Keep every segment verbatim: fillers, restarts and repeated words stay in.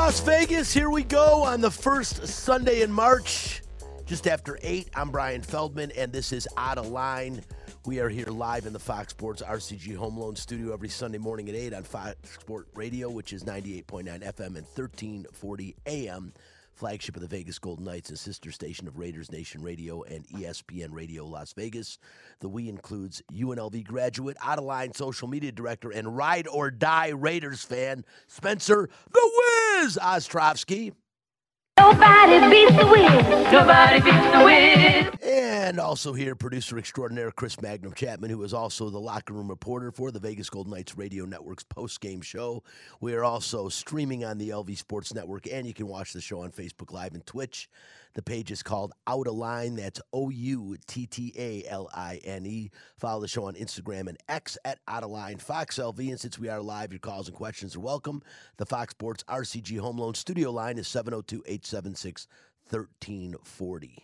Las Vegas, here we go on the first Sunday in March, just after eight. I'm Brian Feldman, and this is Out of Line. We are here live in the Fox Sports R C G Home Loan Studio every Sunday morning at eight on Fox Sports Radio, which is ninety-eight point nine F M and thirteen forty A M, flagship of the Vegas Golden Knights and sister station of Raiders Nation Radio and E S P N Radio Las Vegas. The we includes U N L V graduate, Out of Line social media director, and ride or die Raiders fan, Spencer the Wiz Ostrovsky. Nobody beats the Wiz. Nobody beats the Wiz. And also here, producer extraordinaire Chris Magnum Chapman, who is also the locker room reporter for the Vegas Golden Knights Radio Network's post-game show. We are also streaming on the L V Sports Network, and you can watch the show on Facebook Live and Twitch. The page is called Out of Line. That's O U T T A L I N E. Follow the show on Instagram and X at Out of Line Fox L V. And since we are live, your calls and questions are welcome. The Fox Sports R C G Home Loan Studio line is seven oh two, eight seven six, one three four oh.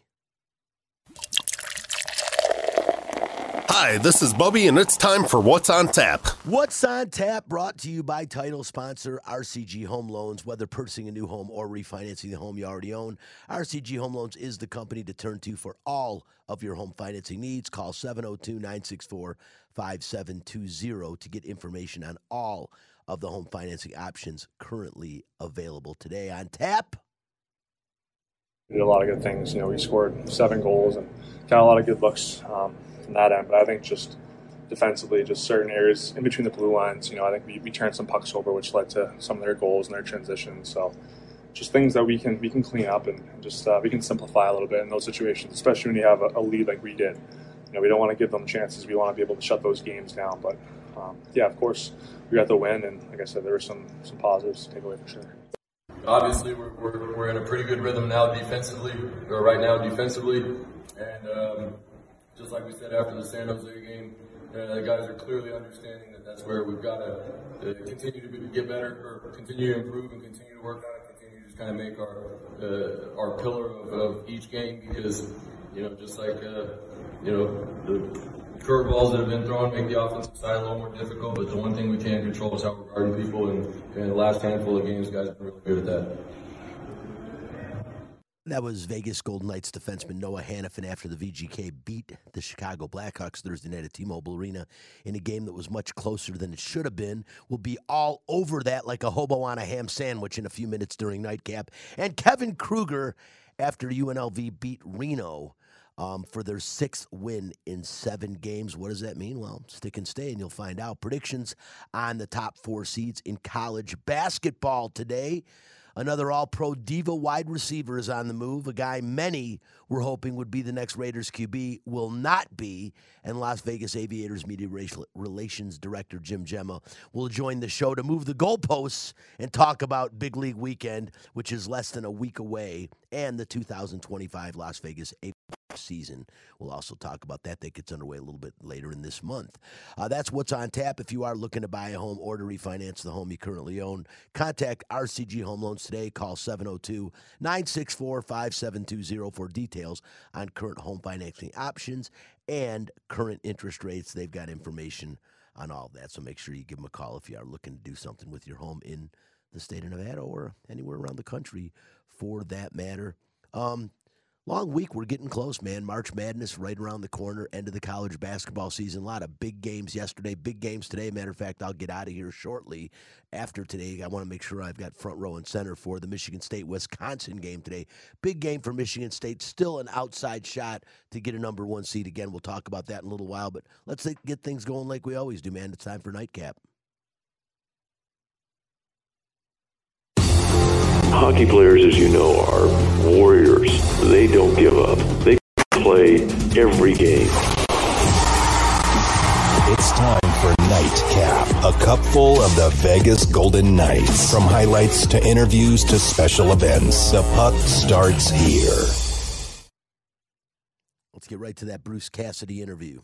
Hi, this is Bubby, and it's time for What's on Tap. What's on Tap, brought to you by title sponsor R C G Home Loans. Whether purchasing a new home or refinancing the home you already own, R C G Home Loans is the company to turn to for all of your home financing needs. Call seven oh two, nine six four, five seven two zero to get information on all of the home financing options currently available today. On Tap, we did a lot of good things. You know, we scored seven goals and got a lot of good looks um, from that end. But I think just defensively, just certain areas in between the blue lines, you know, I think we, we turned some pucks over, which led to some of their goals and their transitions. So just things that we can we can clean up and just uh, we can simplify a little bit in those situations, especially when you have a, a lead like we did. You know, we don't want to give them chances. We want to be able to shut those games down. But um, yeah, of course, we got the win, and like I said, there were some some positives to take away for sure. Obviously, we're, we're we're in a pretty good rhythm now defensively, or right now defensively, and um, just like we said after the San Jose game, uh, the guys are clearly understanding that that's where we've got to uh, continue to be, get better, or continue to improve, and continue to work on it, continue to just kind of make our uh, our pillar of, of each game, because you know, just like uh, you know the curveballs that have been thrown make the offensive side a little more difficult, but the one thing we can control is how we're guarding people, and in the last handful of games, guys have been really good at that. that was Vegas Golden Knights defenseman Noah Hanifin after the V G K beat the Chicago Blackhawks Thursday night at T-Mobile Arena in a game that was much closer than it should have been. We'll be all over that like a hobo on a ham sandwich in a few minutes during Nightcap. And Kevin Kruger, after U N L V beat Reno Um, for their sixth win in seven games. What does that mean? Well, stick and stay and you'll find out. Predictions on the top four seeds in college basketball today. Another all-pro diva wide receiver is on the move. A guy many were hoping would be the next Raiders Q B will not be. And Las Vegas Aviators Media Relations Director Jim Gemma will join the show to move the goalposts and talk about Big League Weekend, which is less than a week away, and the two thousand twenty-five Las Vegas Aviators season. We'll also talk about that. That gets underway a little bit later in this month. Uh, that's what's on tap. If you are looking to buy a home or to refinance the home you currently own, contact R C G Home Loans today. Call seven oh two, nine six four, five seven two zero for details on current home financing options and current interest rates. They've got information on all of that, so make sure you give them a call if you are looking to do something with your home in the state of Nevada or anywhere around the country for that matter. Um, Long week, we're getting close, man. March Madness right around the corner, end of the college basketball season. A lot of big games yesterday, big games today. Matter of fact, I'll get out of here shortly after today. I want to make sure I've got front row and center for the Michigan State-Wisconsin game today. Big game for Michigan State. Still an outside shot to get a number one seed. Again, we'll talk about that in a little while, but let's get things going like we always do, man. It's time for Nightcap. Hockey players, as you know, are warriors. They don't give up. They play every game. It's time for Nightcap, a cupful of the Vegas Golden Knights. From highlights to interviews to special events, the puck starts here. Let's get right to that Bruce Cassidy interview.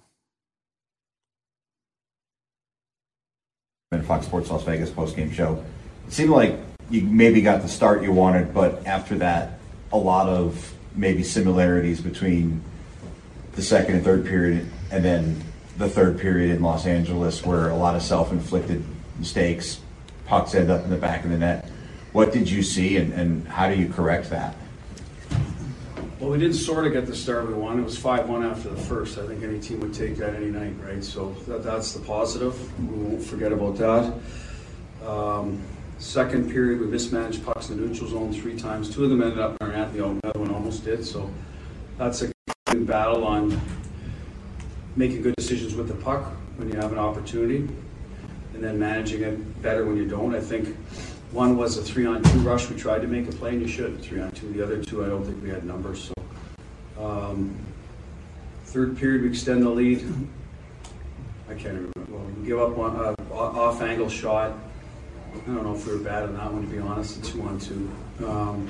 In Fox Sports Las Vegas postgame show, it seemed like you maybe got the start you wanted, but after that, a lot of maybe similarities between the second and third period and then the third period in Los Angeles, where a lot of self-inflicted mistakes, pucks end up in the back of the net. What did you see, and, and how do you correct that? Well, we didn't sort of get the start we wanted. It was five one after the first. I think any team would take that any night, right? So that, that's the positive. We won't forget about that. Um, second period, we mismanaged pucks in the neutral zone three times. Two of them ended up in our net. The other one almost did. So that's a good battle on making good decisions with the puck when you have an opportunity, and then managing it better when you don't. I think one was a three-on-two rush. We tried to make a play, and you should, three-on-two. The other two, I don't think we had numbers. So, um, third period, we extend the lead. I can't remember. Well, we give up one uh, off-angle shot. I don't know if we were bad on that one, to be honest. A two-on-two. Um,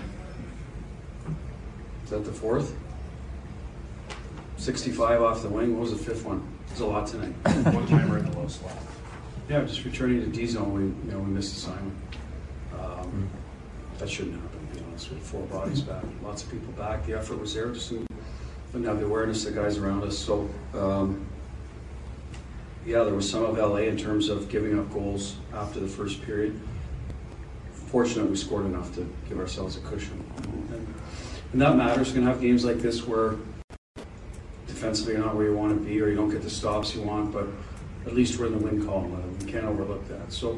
is that the fourth? sixty-five off the wing. What was the fifth one? There's a lot tonight. One timer in the low slot. Yeah, just returning to D zone. We, you know, we missed assignment. Um, that shouldn't happen, to be honest. We had four bodies back, lots of people back. The effort was there. Just didn't have the awareness of the guys around us. So, um, yeah, there was some of L A in terms of giving up goals after the first period. Fortunately, we scored enough to give ourselves a cushion, and, and that matters. You're gonna have games like this where defensively you're not where you want to be, or you don't get the stops you want, but at least we're in the win column. We can't overlook that. So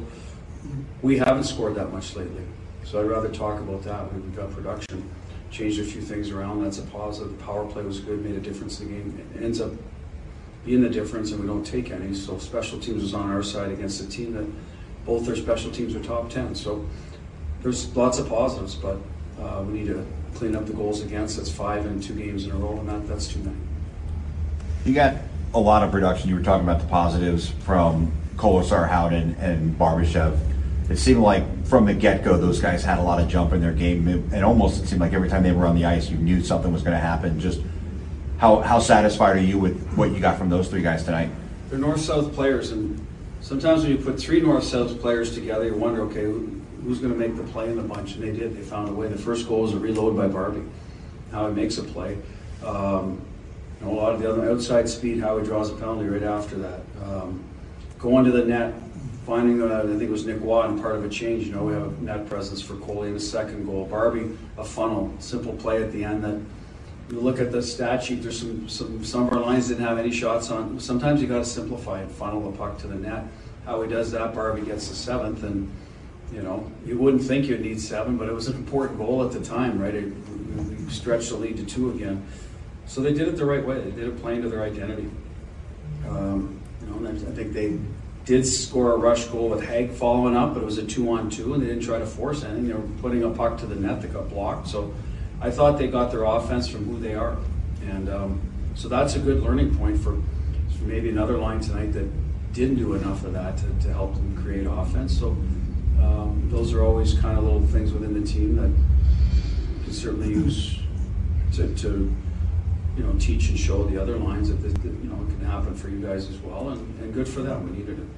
we haven't scored that much lately. So I'd rather talk about that. We've got production, changed a few things around. That's a positive. The power play was good, made a difference in the game. It ends up being the difference, and we don't take any. So special teams was on our side against a team that both their special teams are top ten. So there's lots of positives, but uh, we need to clean up the goals against. That's five in two games in a row, and that, that's too many. You got a lot of production. You were talking about the positives from Kolesar, Howden, and Barbashev. It seemed like from the get-go, those guys had a lot of jump in their game. And almost it seemed like every time they were on the ice, you knew something was going to happen. Just how, how satisfied are you with what you got from those three guys tonight? They're north-south players, and sometimes when you put three north-south players together, you wonder, okay, who, who's going to make the play in the bunch? And they did. They found a way. The first goal was a reload by Barbie, how he makes a play. Um, you know, a lot of the other outside speed, how he draws a penalty right after that. Um, going to the net, finding, uh, I think it was Nick Watt, and part of a change. You know, we have a net presence for Coley in the second goal. Barbie, a funnel, simple play at the end that you look at the stat sheet, there's some, some, some of our lines didn't have any shots on. Sometimes you got to simplify and funnel the puck to the net. How he does that, Barbie gets the seventh, and you know, you wouldn't think you'd need seven, but it was an important goal at the time, right? It, we stretched the lead to two again. So they did it the right way. They did it playing to their identity. Um, you know, and I think they did score a rush goal with Haig following up, but it was a two-on-two, and they didn't try to force anything. They were putting a puck to the net that got blocked. So I thought they got their offense from who they are. And um, so that's a good learning point for, for maybe another line tonight that didn't do enough of that to, to help them create offense. So um, those are always kind of little things within the team that you can certainly use to, to you know, teach and show the other lines that, this, that you know, it can happen for you guys as well, and, and good for them. We needed it.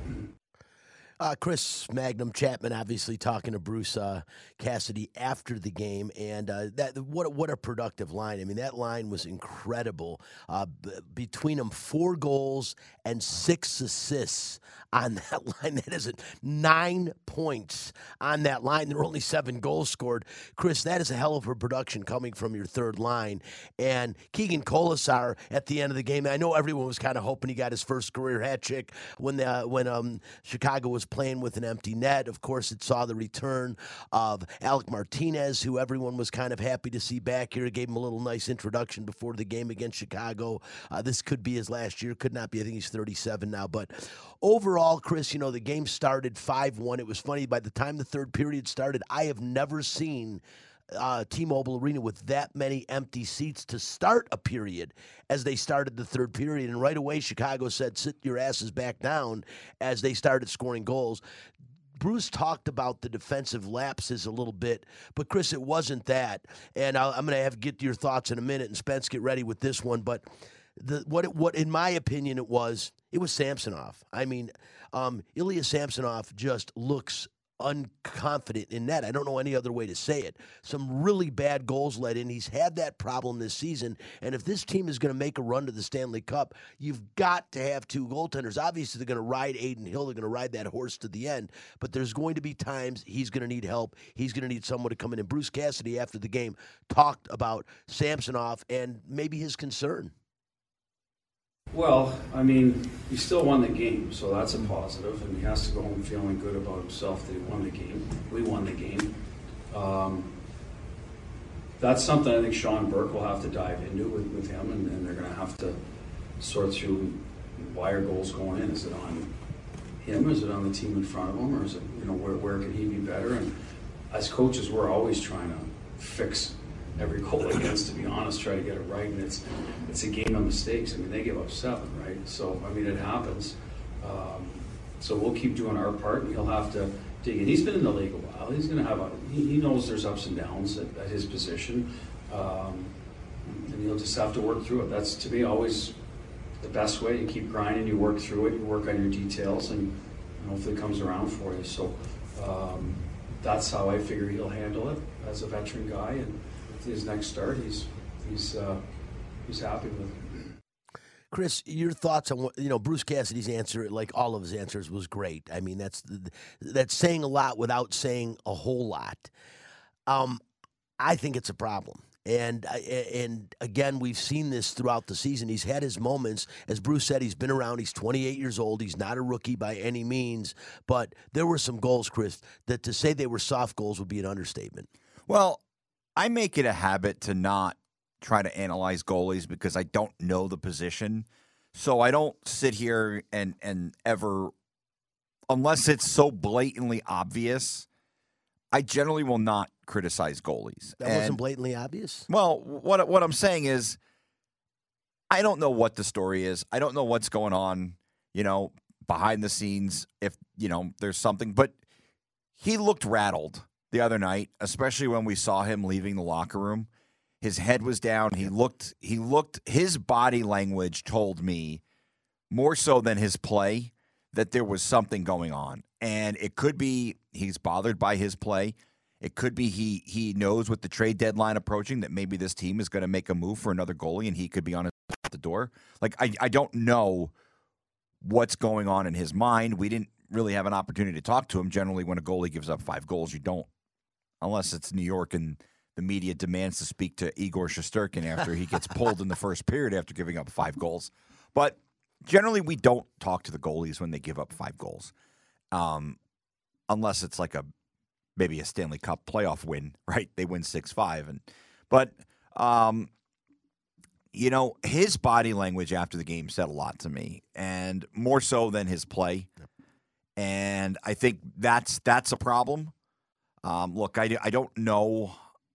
Uh, Chris Magnum Chapman obviously talking to Bruce uh, Cassidy after the game, and uh, that what what a productive line. I mean, that line was incredible. Uh, b- between them, four goals and six assists on that line. That is nine points on that line. There were only seven goals scored. Chris, that is a hell of a production coming from your third line. And Keegan Kolesar at the end of the game, I know everyone was kind of hoping he got his first career hat trick when the, when um, Chicago was playing with an empty net. Of course, it saw the return of Alec Martinez, who everyone was kind of happy to see back here. It gave him a little nice introduction before the game against Chicago. Uh, this could be his last year. Could not be. I think he's thirty-seven now. But overall, Chris, you know, the game started five one. It was funny. By the time the third period started, I have never seen Uh, T-Mobile Arena with that many empty seats to start a period as they started the third period. And right away, Chicago said, sit your asses back down as they started scoring goals. Bruce talked about the defensive lapses a little bit, but Chris, it wasn't that. And I'll, I'm going to have to get your thoughts in a minute, and Spence, get ready with this one. But the, what, it, what in my opinion, it was, it was Samsonov. I mean, um, Ilya Samsonov just looks unconfident in net. I don't know any other way to say it. Some really bad goals let in. He's had that problem this season. And if this team is going to make a run to the Stanley Cup, you've got to have two goaltenders. Obviously, they're going to ride Adin Hill. They're going to ride that horse to the end. But there's going to be times he's going to need help. He's going to need someone to come in. And Bruce Cassidy, after the game, talked about Samsonov and maybe his concern. Well, I mean, he still won the game, so that's a positive, and he has to go home feeling good about himself that he won the game. We won the game. Um, that's something I think Sean Burke will have to dive into with, with him, and, and they're going to have to sort through why are goals going in. Is it on him, or is it on the team in front of him, or is it, you know, where, where can he be better? And as coaches, we're always trying to fix every goal against, to be honest, try to get it right, and it's it's a game of mistakes. I mean, they give up seven, right? So, I mean, it happens. Um, so we'll keep doing our part, and he'll have to dig in. He's been in the league a while. He's going to have a, he, he knows there's ups and downs at, at his position, um, and he'll just have to work through it. That's, to me, always the best way. You keep grinding, you work through it, you work on your details, and, and hopefully it comes around for you. So um, that's how I figure he'll handle it as a veteran guy, and his next start, he's he's uh, he's happy with it. Chris, your thoughts on what, you know, Bruce Cassidy's answer, like all of his answers, was great. I mean, that's that's saying a lot without saying a whole lot. Um, I think it's a problem. And and again, we've seen this throughout the season. He's had his moments. As Bruce said, he's been around. He's twenty-eight years old. He's not a rookie by any means. But there were some goals, Chris, that to say they were soft goals would be an understatement. Well, I make it a habit to not try to analyze goalies because I don't know the position. So I don't sit here and, and ever, unless it's so blatantly obvious, I generally will not criticize goalies. That and, wasn't blatantly obvious? Well, what what I'm saying is I don't know what the story is. I don't know what's going on, you know, behind the scenes, if, you know, there's something. But he looked rattled the other night, especially when we saw him leaving the locker room. His head was down. He looked, he looked, his body language told me more so than his play that there was something going on. And it could be he's bothered by his play. It could be he he knows with the trade deadline approaching that maybe this team is going to make a move for another goalie and he could be on at the door. Like, I, I don't know what's going on in his mind. We didn't really have an opportunity to talk to him. Generally, when a goalie gives up five goals, you don't. Unless it's New York and the media demands to speak to Igor Shesterkin after he gets pulled in the first period after giving up five goals. But generally, we don't talk to the goalies when they give up five goals, um, unless it's like a maybe a Stanley Cup playoff win, right? They win six five. And But, um, you know, his body language after the game said a lot to me, and more so than his play. And I think that's that's a problem. Um, look, I, I don't know.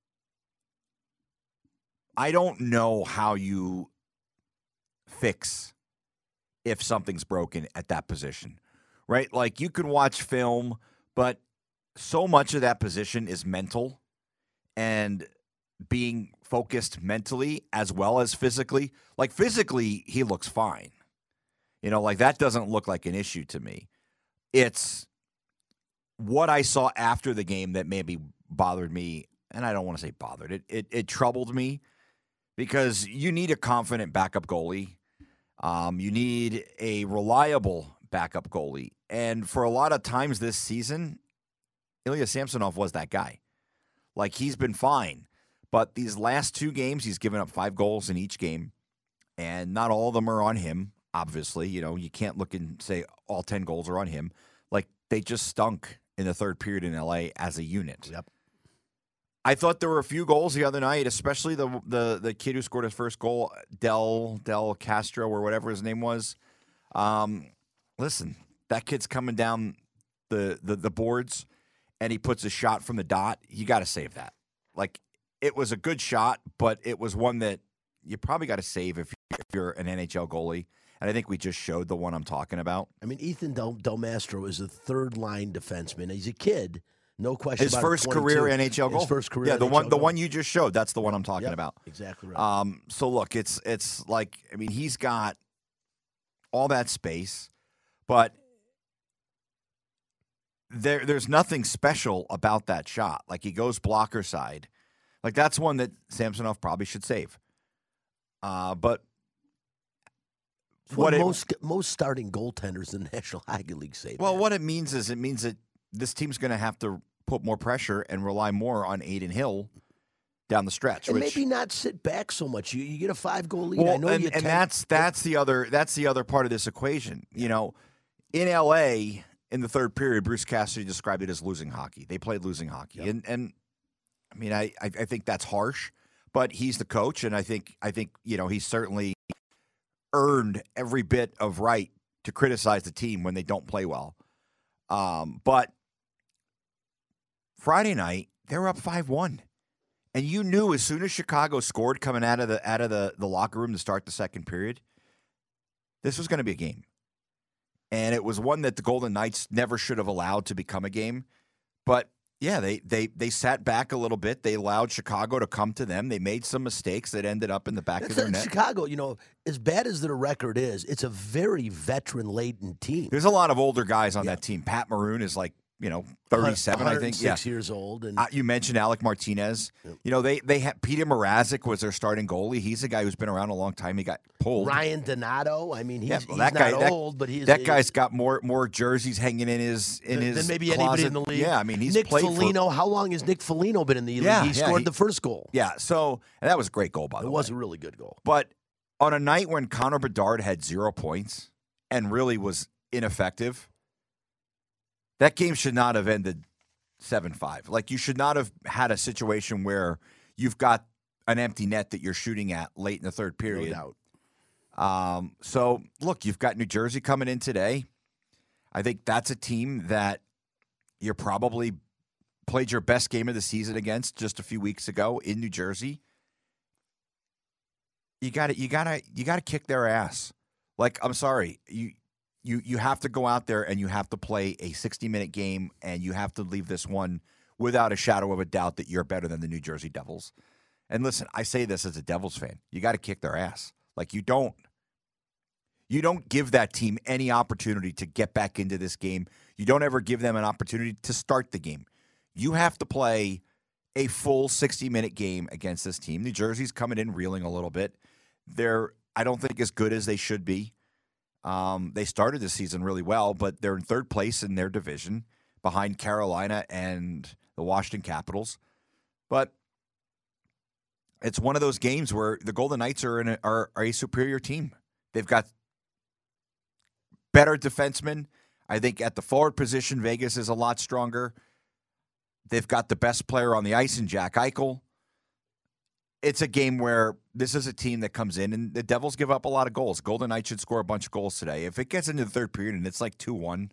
I don't know how you fix if something's broken at that position, right? Like, you can watch film, but so much of that position is mental and being focused mentally as well as physically. Like, physically, he looks fine. You know, like, that doesn't look like an issue to me. It's what I saw after the game that maybe bothered me, and I don't want to say bothered. It it, it troubled me because you need a confident backup goalie. Um, you need a reliable backup goalie. And for a lot of times this season, Ilya Samsonov was that guy. Like, he's been fine. But these last two games, he's given up five goals in each game, and not all of them are on him, obviously. You know, you can't look and say all ten goals are on him. Like, they just stunk in the third period in L A as a unit. Yep. I thought there were a few goals the other night, especially the the the kid who scored his first goal, Del Del Castro or whatever his name was. Um, listen, that kid's coming down the, the the boards, and he puts a shot from the dot. You got to save that. Like, it was a good shot, but it was one that you probably got to save if you're, if you're an N H L goalie. And I think we just showed the one I'm talking about. I mean, Ethan Del, Del Mastro is a third-line defenseman. He's a kid, no question His about first it, career N H L goal. His first career Yeah, the N H L one goal. the one you just showed. That's the one I'm talking Yep, about. Exactly right. Um, so, look, it's it's like, I mean, he's got all that space, but there there's nothing special about that shot. Like he goes blocker side. Like that's one that Samsonov probably should save. Uh, but It's what what it, most most starting goaltenders in the National Hockey League say. well, what it means is it means that this team's going to have to put more pressure and rely more on Aiden Hill down the stretch. And which, maybe not sit back so much. You you get a five goal lead. well, I know and, you and tend- that's that's the other that's the other part of this equation. You know, in L A in the third period, Bruce Cassidy described it as losing hockey. They played losing hockey, Yep. and and I mean, I, I I think that's harsh, but he's the coach, and I think I think you know he's certainly earned every bit of right to criticize the team when they don't play well. Um, but Friday night they were up five one. And you knew as soon as Chicago scored coming out of the out of the, the locker room to start the second period, this was going to be a game. And it was one that the Golden Knights never should have allowed to become a game. But yeah, they they they sat back a little bit. They allowed Chicago to come to them. They made some mistakes that ended up in the back That's of their not- net. Chicago, you know, as bad as their record is, it's a very veteran-laden team. There's a lot of older guys on that team. Pat Maroon is like, you know, thirty-seven, I think. Yeah. Six years old. And Uh, you mentioned Alec Martinez. You know, they they had Peter Mrazek was their starting goalie. He's a guy who's been around a long time. He got pulled. Ryan Donato. I mean, he's, Yeah, he's well, that not guy, that, old, but he's that guy's got more more jerseys hanging in his in than, his than maybe closet. anybody in the league. Yeah, I mean, he's Nick played Foligno. for. How long has Nick Foligno been in the league? Yeah, he yeah, scored he- the first goal. Yeah, so and that was a great goal by the It way. was a really good goal. But on a night when Connor Bedard had zero points and really was ineffective, that game should not have ended seven five. Like, you should not have had a situation where you've got an empty net that you're shooting at late in the third period. No doubt. Um, so, look, you've got New Jersey coming in today. I think that's a team that you're probably played your best game of the season against just a few weeks ago in New Jersey. You got to you got to you got to kick their ass. Like, I'm sorry, you you you have to go out there and you have to play a sixty-minute game, and you have to leave this one without a shadow of a doubt that you're better than the New Jersey Devils. And listen, I say this as a Devils fan. You got to kick their ass. Like, you don't you don't give that team any opportunity to get back into this game. You don't ever give them an opportunity to start the game. You have to play a full sixty-minute game against this team. New Jersey's coming in reeling a little bit. They're, I don't think, as good as they should be. Um, they started the season really well, but they're in third place in their division behind Carolina and the Washington Capitals. But it's one of those games where the Golden Knights are, in a, are, are a superior team. They've got better defensemen. I think at the forward position, Vegas is a lot stronger. They've got the best player on the ice in Jack Eichel. It's a game where this is a team that comes in, and the Devils give up a lot of goals. Golden Knights should score a bunch of goals today. If it gets into the third period and it's like two one,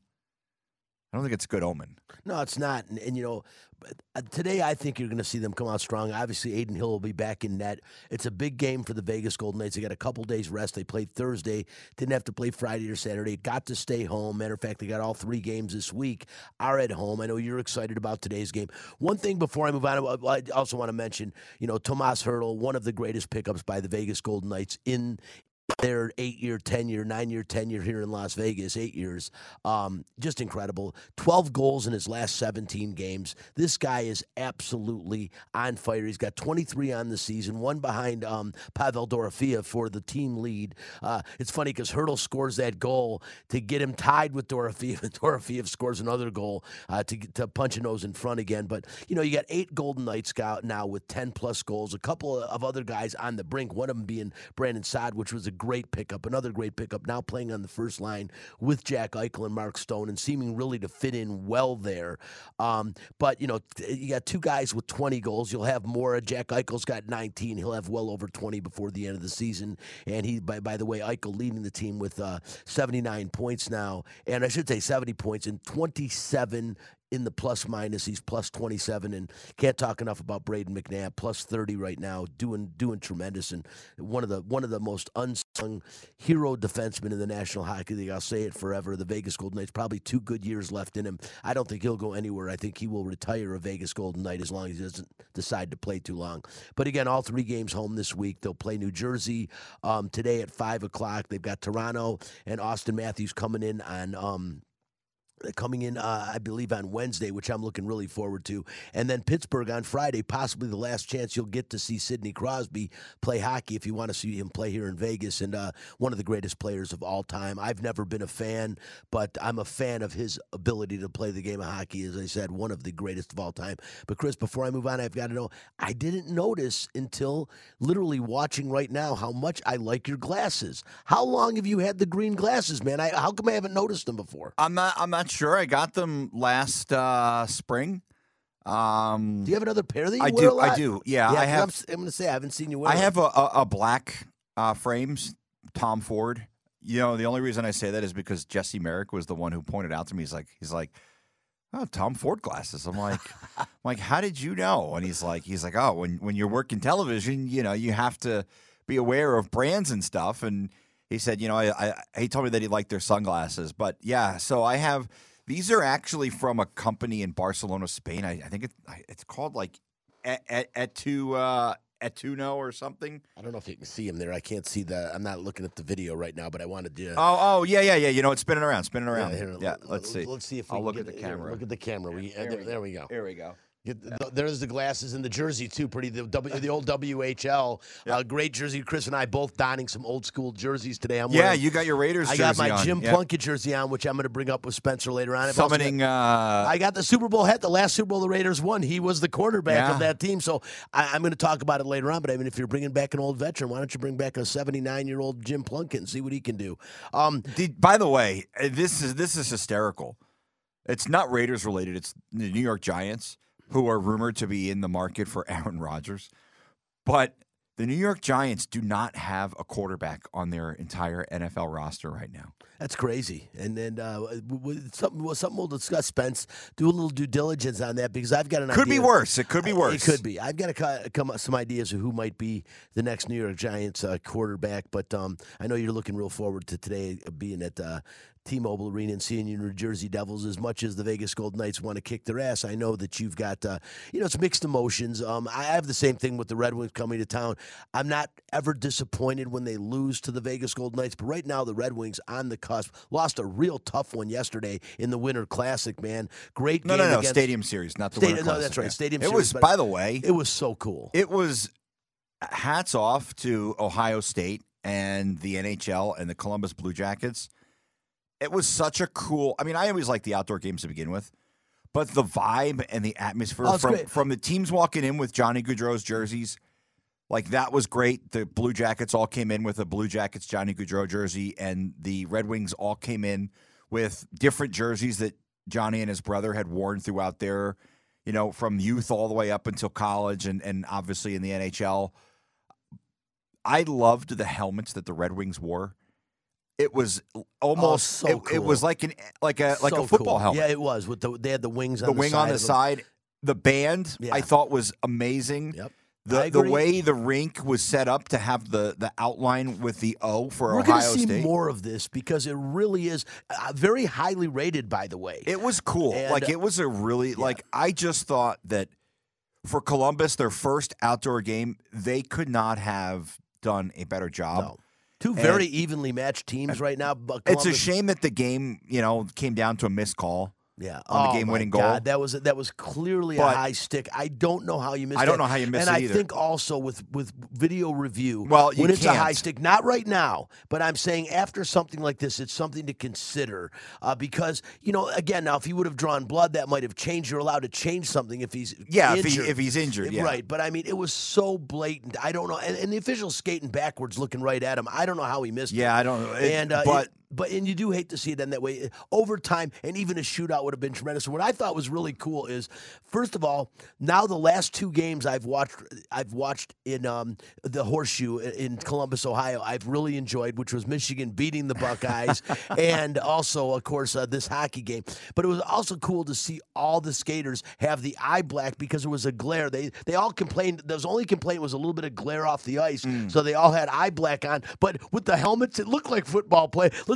I don't think it's a good omen. No, it's not. And, and you know, but, uh, today I think you're going to see them come out strong. Obviously, Aiden Hill will be back in net. It's a big game for the Vegas Golden Knights. They got a couple days rest. They played Thursday. Didn't have to play Friday or Saturday. Got to stay home. Matter of fact, they got all three games this week are at home. I know you're excited about today's game. One thing before I move on, I also want to mention, you know, Tomas Hertl, one of the greatest pickups by the Vegas Golden Knights in their eight-year tenure, nine-year tenure here in Las Vegas, eight years. Um, just incredible. twelve goals in his last seventeen games. This guy is absolutely on fire. He's got twenty-three on the season, one behind um, Pavel Dorofeev for the team lead. Uh, it's funny because Hertl scores that goal to get him tied with Dorofeev, and Dorofeev scores another goal uh, to, to punch a nose in front again. But, you know, you got eight Golden Knights now with ten-plus goals, a couple of other guys on the brink, one of them being Brandon Saad, which was a great pickup, another great pickup, now playing on the first line with Jack Eichel and Mark Stone and seeming really to fit in well there. Um, but, you know, you got two guys with twenty goals. You'll have more. Jack Eichel's got nineteen. He'll have well over twenty before the end of the season. And he, by, by the way, Eichel leading the team with uh, seventy-nine points now. And I should say seventy points and twenty-seven in the plus minus. He's plus twenty-seven, and can't talk enough about Braden McNabb, plus thirty right now, doing doing tremendous, and one of the one of the most unsung hero defensemen in the National Hockey League. I'll say it forever. The Vegas Golden Knights, probably two good years left in him. I don't think he'll go anywhere. I think he will retire a Vegas Golden Knight as long as he doesn't decide to play too long. But again, all three games home this week. They'll play New Jersey um, today at five o'clock. They've got Toronto and Austin Matthews coming in on um, coming in, uh, I believe, on Wednesday, which I'm looking really forward to. And then Pittsburgh on Friday, possibly the last chance you'll get to see Sidney Crosby play hockey if you want to see him play here in Vegas. And uh, one of the greatest players of all time. I've never been a fan, but I'm a fan of his ability to play the game of hockey. As I said, one of the greatest of all time. But, Chris, before I move on, I've got to know, I didn't notice until literally watching right now how much I like your glasses. How long have you had the green glasses, man? I, how come I haven't noticed them before? I'm not. I'm not sure. I got them last uh, spring. Um, do you have another pair that you I wear do. a lot? I do. Yeah, yeah I have. I'm, I'm going to say I haven't seen you wear I them. have a, a, a black uh, frames, Tom Ford. You know, the only reason I say that is because Jesse Merrick was the one who pointed out to me. He's like, he's like, oh, Tom Ford glasses. I'm like, I'm like, how did you know? And he's like, he's like, oh, when when you're working television, you know, you have to be aware of brands and stuff. And he said, you know, I, I he told me that he liked their sunglasses. But yeah, so I have. These are actually from a company in Barcelona, Spain. I, I think it, it's called like Etu uh, Etuno or something. I don't know if you can see him there. I can't see the. I'm not looking at the video right now, but I wanted to. Oh, oh, yeah, yeah, yeah. You know, it's spinning around, spinning around. Yeah, here, yeah let's see. Let's see if we I'll can look get at the here, camera. Look at the camera. We, uh, there, we there we go. Here we go. Get the, the, there's the glasses and the jersey too. Pretty the w, the old W H L, yep. uh, great jersey. Chris and I both donning some old school jerseys today. I'm yeah, wearing, you got your Raiders. I jersey got my on. Jim yep. Plunkett jersey on, which I'm going to bring up with Spencer later on. I've Summoning. Got, uh, I got the Super Bowl hat. The last Super Bowl the Raiders won. He was the quarterback yeah. of that team. So I, I'm going to talk about it later on. But I mean, if you're bringing back an old veteran, why don't you bring back a seventy-nine year old Jim Plunkett and see what he can do? Um, Did, by the way, this is this is hysterical. It's not Raiders related. It's the New York Giants, who are rumored to be in the market for Aaron Rodgers. But the New York Giants do not have a quarterback on their entire N F L roster right now. That's crazy. And then uh, something, something we'll discuss, Spence. Do a little due diligence on that because I've got an could idea. Could be worse. It could be worse. It could be. I've got to come up with some ideas of who might be the next New York Giants uh, quarterback. But um, I know you're looking real forward to today being at uh, T-Mobile Arena and seeing your New Jersey Devils. As much as the Vegas Golden Knights want to kick their ass, I know that you've got, uh, you know, it's mixed emotions. Um, I have the same thing with the Red Wings coming to town. I'm not ever disappointed when they lose to the Vegas Golden Knights, but right now the Red Wings on the cusp lost a real tough one yesterday in the Winter Classic, man. Great no, game. No, no, no, against... Stadium Series, not the Stadium, Winter no, Classic. that's right, Stadium it Series. It was, by the way. It was so cool. It was hats off to Ohio State and the N H L and the Columbus Blue Jackets. It was such a cool. I mean, I always like the outdoor games to begin with, but the vibe and the atmosphere oh, from great. from the teams walking in with Johnny Gaudreau's jerseys, like that was great. The Blue Jackets all came in with a Blue Jackets Johnny Gaudreau jersey, and the Red Wings all came in with different jerseys that Johnny and his brother had worn throughout their, you know, from youth all the way up until college, and and obviously in the N H L. I loved the helmets that the Red Wings wore. It was almost oh, so it, cool. it was like an like a like so a football cool. helmet. Yeah, it was with the they had the wings on the the wing side on the of them. side. The band yeah. I thought was amazing. Yep. The the way the rink was set up to have the, the outline with the O for We're Ohio gonna see State. more of this because it really is uh, very highly rated. By the way, it was cool. And, like it was a really yeah. like I just thought that for Columbus, their first outdoor game, they could not have done a better job. No. Two very and, evenly matched teams right now. But it's a shame that the game, you know, came down to a missed call. Yeah, on oh the game-winning my goal. God, that was that was clearly but a high stick. I don't know how you missed. I don't that. know how you missed and it I either. think also with with video review, well, you when it's can't. a high stick, not right now, but I'm saying after something like this, it's something to consider uh, because you know, again, now if he would have drawn blood, that might have changed. You're allowed to change something if he's yeah, injured. if, he, if he's injured, yeah, right. But I mean, it was so blatant. I don't know, and, and the official's skating backwards, looking right at him. I don't know how he missed. Yeah, it. I don't know, and uh, but. It, But and you do hate to see it end that way. Overtime and even a shootout would have been tremendous. What I thought was really cool is, first of all, now the last two games I've watched, I've watched in um, the Horseshoe in Columbus, Ohio. I've really enjoyed, which was Michigan beating the Buckeyes, and also, of course, uh, this hockey game. But it was also cool to see all the skaters have the eye black because there was a glare. They they all complained. The only complaint was a little bit of glare off the ice, mm. so they all had eye black on. But with the helmets, it looked like football play. Look.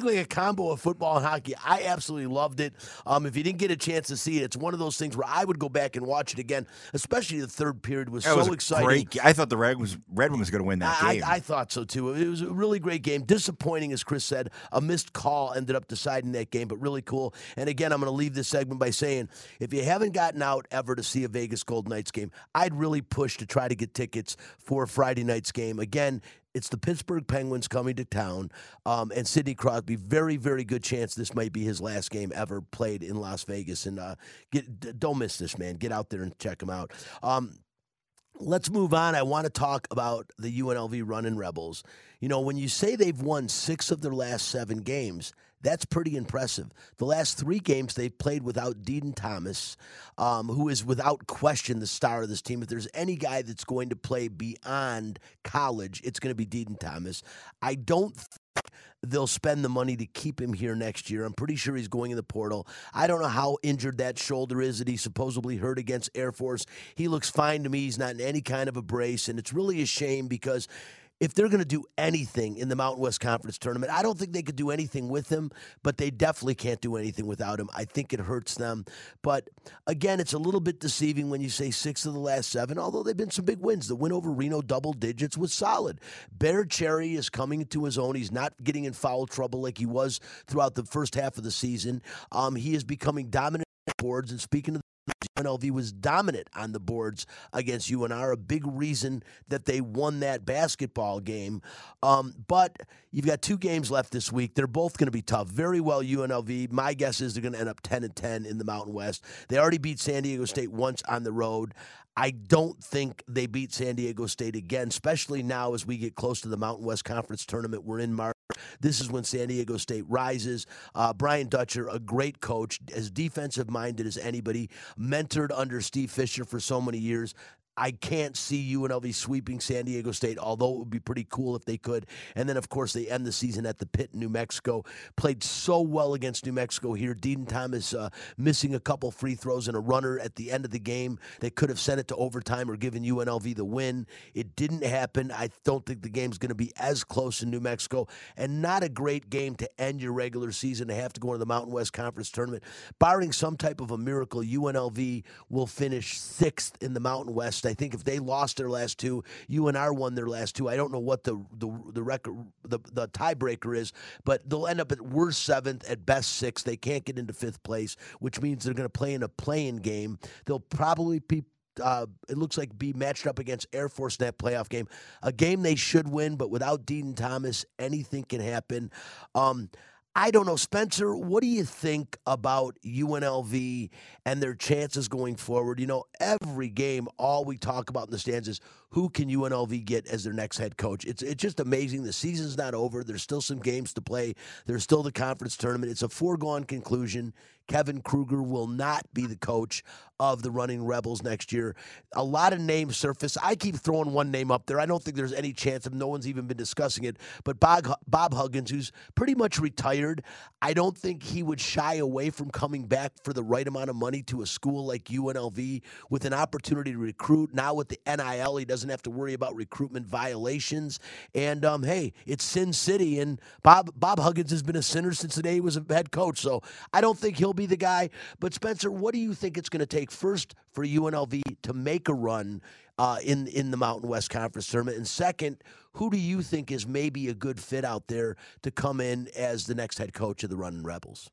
basically a combo of football and hockey. I absolutely loved it. Um, if you didn't get a chance to see it, it's one of those things where I would go back and watch it again, especially the third period was That so was a exciting. Great, I thought the Red was Red Wings was going to win that I, game. I, I thought so too. It was a really great game. Disappointing, as Chris said. A missed call ended up deciding that game, but really cool. And again, I'm going to leave this segment by saying, if you haven't gotten out ever to see a Vegas Golden Knights game, I'd really push to try to get tickets for Friday night's game. Again, it's the Pittsburgh Penguins coming to town, um, and Sidney Crosby. Very, very good chance this might be his last game ever played in Las Vegas. And uh, get, don't miss this, man. Get out there and check him out. Um, Let's move on. I want to talk about the U N L V Runnin' Rebels. You know, when you say they've won six of their last seven games, that's pretty impressive. The last three games they've played without Deedon Thomas, um, who is without question the star of this team. If there's any guy that's going to play beyond college, it's going to be Deedon Thomas. I don't think they'll spend the money to keep him here next year. I'm pretty sure he's going in the portal. I don't know how injured that shoulder is that he supposedly hurt against Air Force. He looks fine to me. He's not in any kind of a brace, and it's really a shame because if they're going to do anything in the Mountain West Conference tournament, I don't think they could do anything with him, but they definitely can't do anything without him. I think it hurts them. But again, it's a little bit deceiving when you say six of the last seven, although they've been some big wins. The win over Reno double digits was solid. Bear Cherry is coming into his own. He's not getting in foul trouble like he was throughout the first half of the season. Um, he is becoming dominant on the boards. And speaking of U N L V was dominant on the boards against U N R, a big reason that they won that basketball game. Um, but you've got two games left this week. They're both going to be tough. Very well, U N L V. My guess is they're going to end up ten and ten in the Mountain West. They already beat San Diego State once on the road. I don't think they beat San Diego State again, especially now as we get close to the Mountain West Conference tournament. We're in March. This is when San Diego State rises. Uh, Brian Dutcher, a great coach, as defensive-minded as anybody, mentored under Steve Fisher for so many years. I can't see U N L V sweeping San Diego State, although it would be pretty cool if they could. And then, of course, they end the season at the Pit in New Mexico. Played so well against New Mexico here. Deedon Thomas uh, missing a couple free throws and a runner at the end of the game that could have sent it to overtime or given U N L V the win. It didn't happen. I don't think the game's going to be as close in New Mexico, and not a great game to end your regular season to have to go into the Mountain West Conference tournament. Barring some type of a miracle, U N L V will finish sixth in the Mountain West. I think if they lost their last two, U N R won their last two. I don't know what the the the record the, the tiebreaker is, but they'll end up at worst seventh, at best sixth. They can't get into fifth place, which means they're going to play in a play-in game. They'll probably be Uh, it looks like be matched up against Air Force in that playoff game. A game they should win, but without Deedon Thomas, anything can happen. Um, I don't know. Spencer, what do you think about U N L V and their chances going forward? You know, every game, all we talk about in the stands is who can U N L V get as their next head coach. It's it's just amazing. The season's not over. There's still some games to play. There's still the conference tournament. It's a foregone conclusion. Kevin Kruger will not be the coach of the Running Rebels next year. A lot of names surface. I keep throwing one name up there. I don't think there's any chance of no one's even been discussing it. But Bob, Bob Huggins, who's pretty much retired, I don't think he would shy away from coming back for the right amount of money to a school like U N L V with an opportunity to recruit. Now with the N I L, he doesn't have to worry about recruitment violations. And, um, hey, it's Sin City, and Bob Bob Huggins has been a sinner since the day he was a head coach. So I don't think he'll be the guy. But, Spencer, what do you think it's going to take first for U N L V to make a run uh, in, in the Mountain West Conference tournament? And second, who do you think is maybe a good fit out there to come in as the next head coach of the Running Rebels?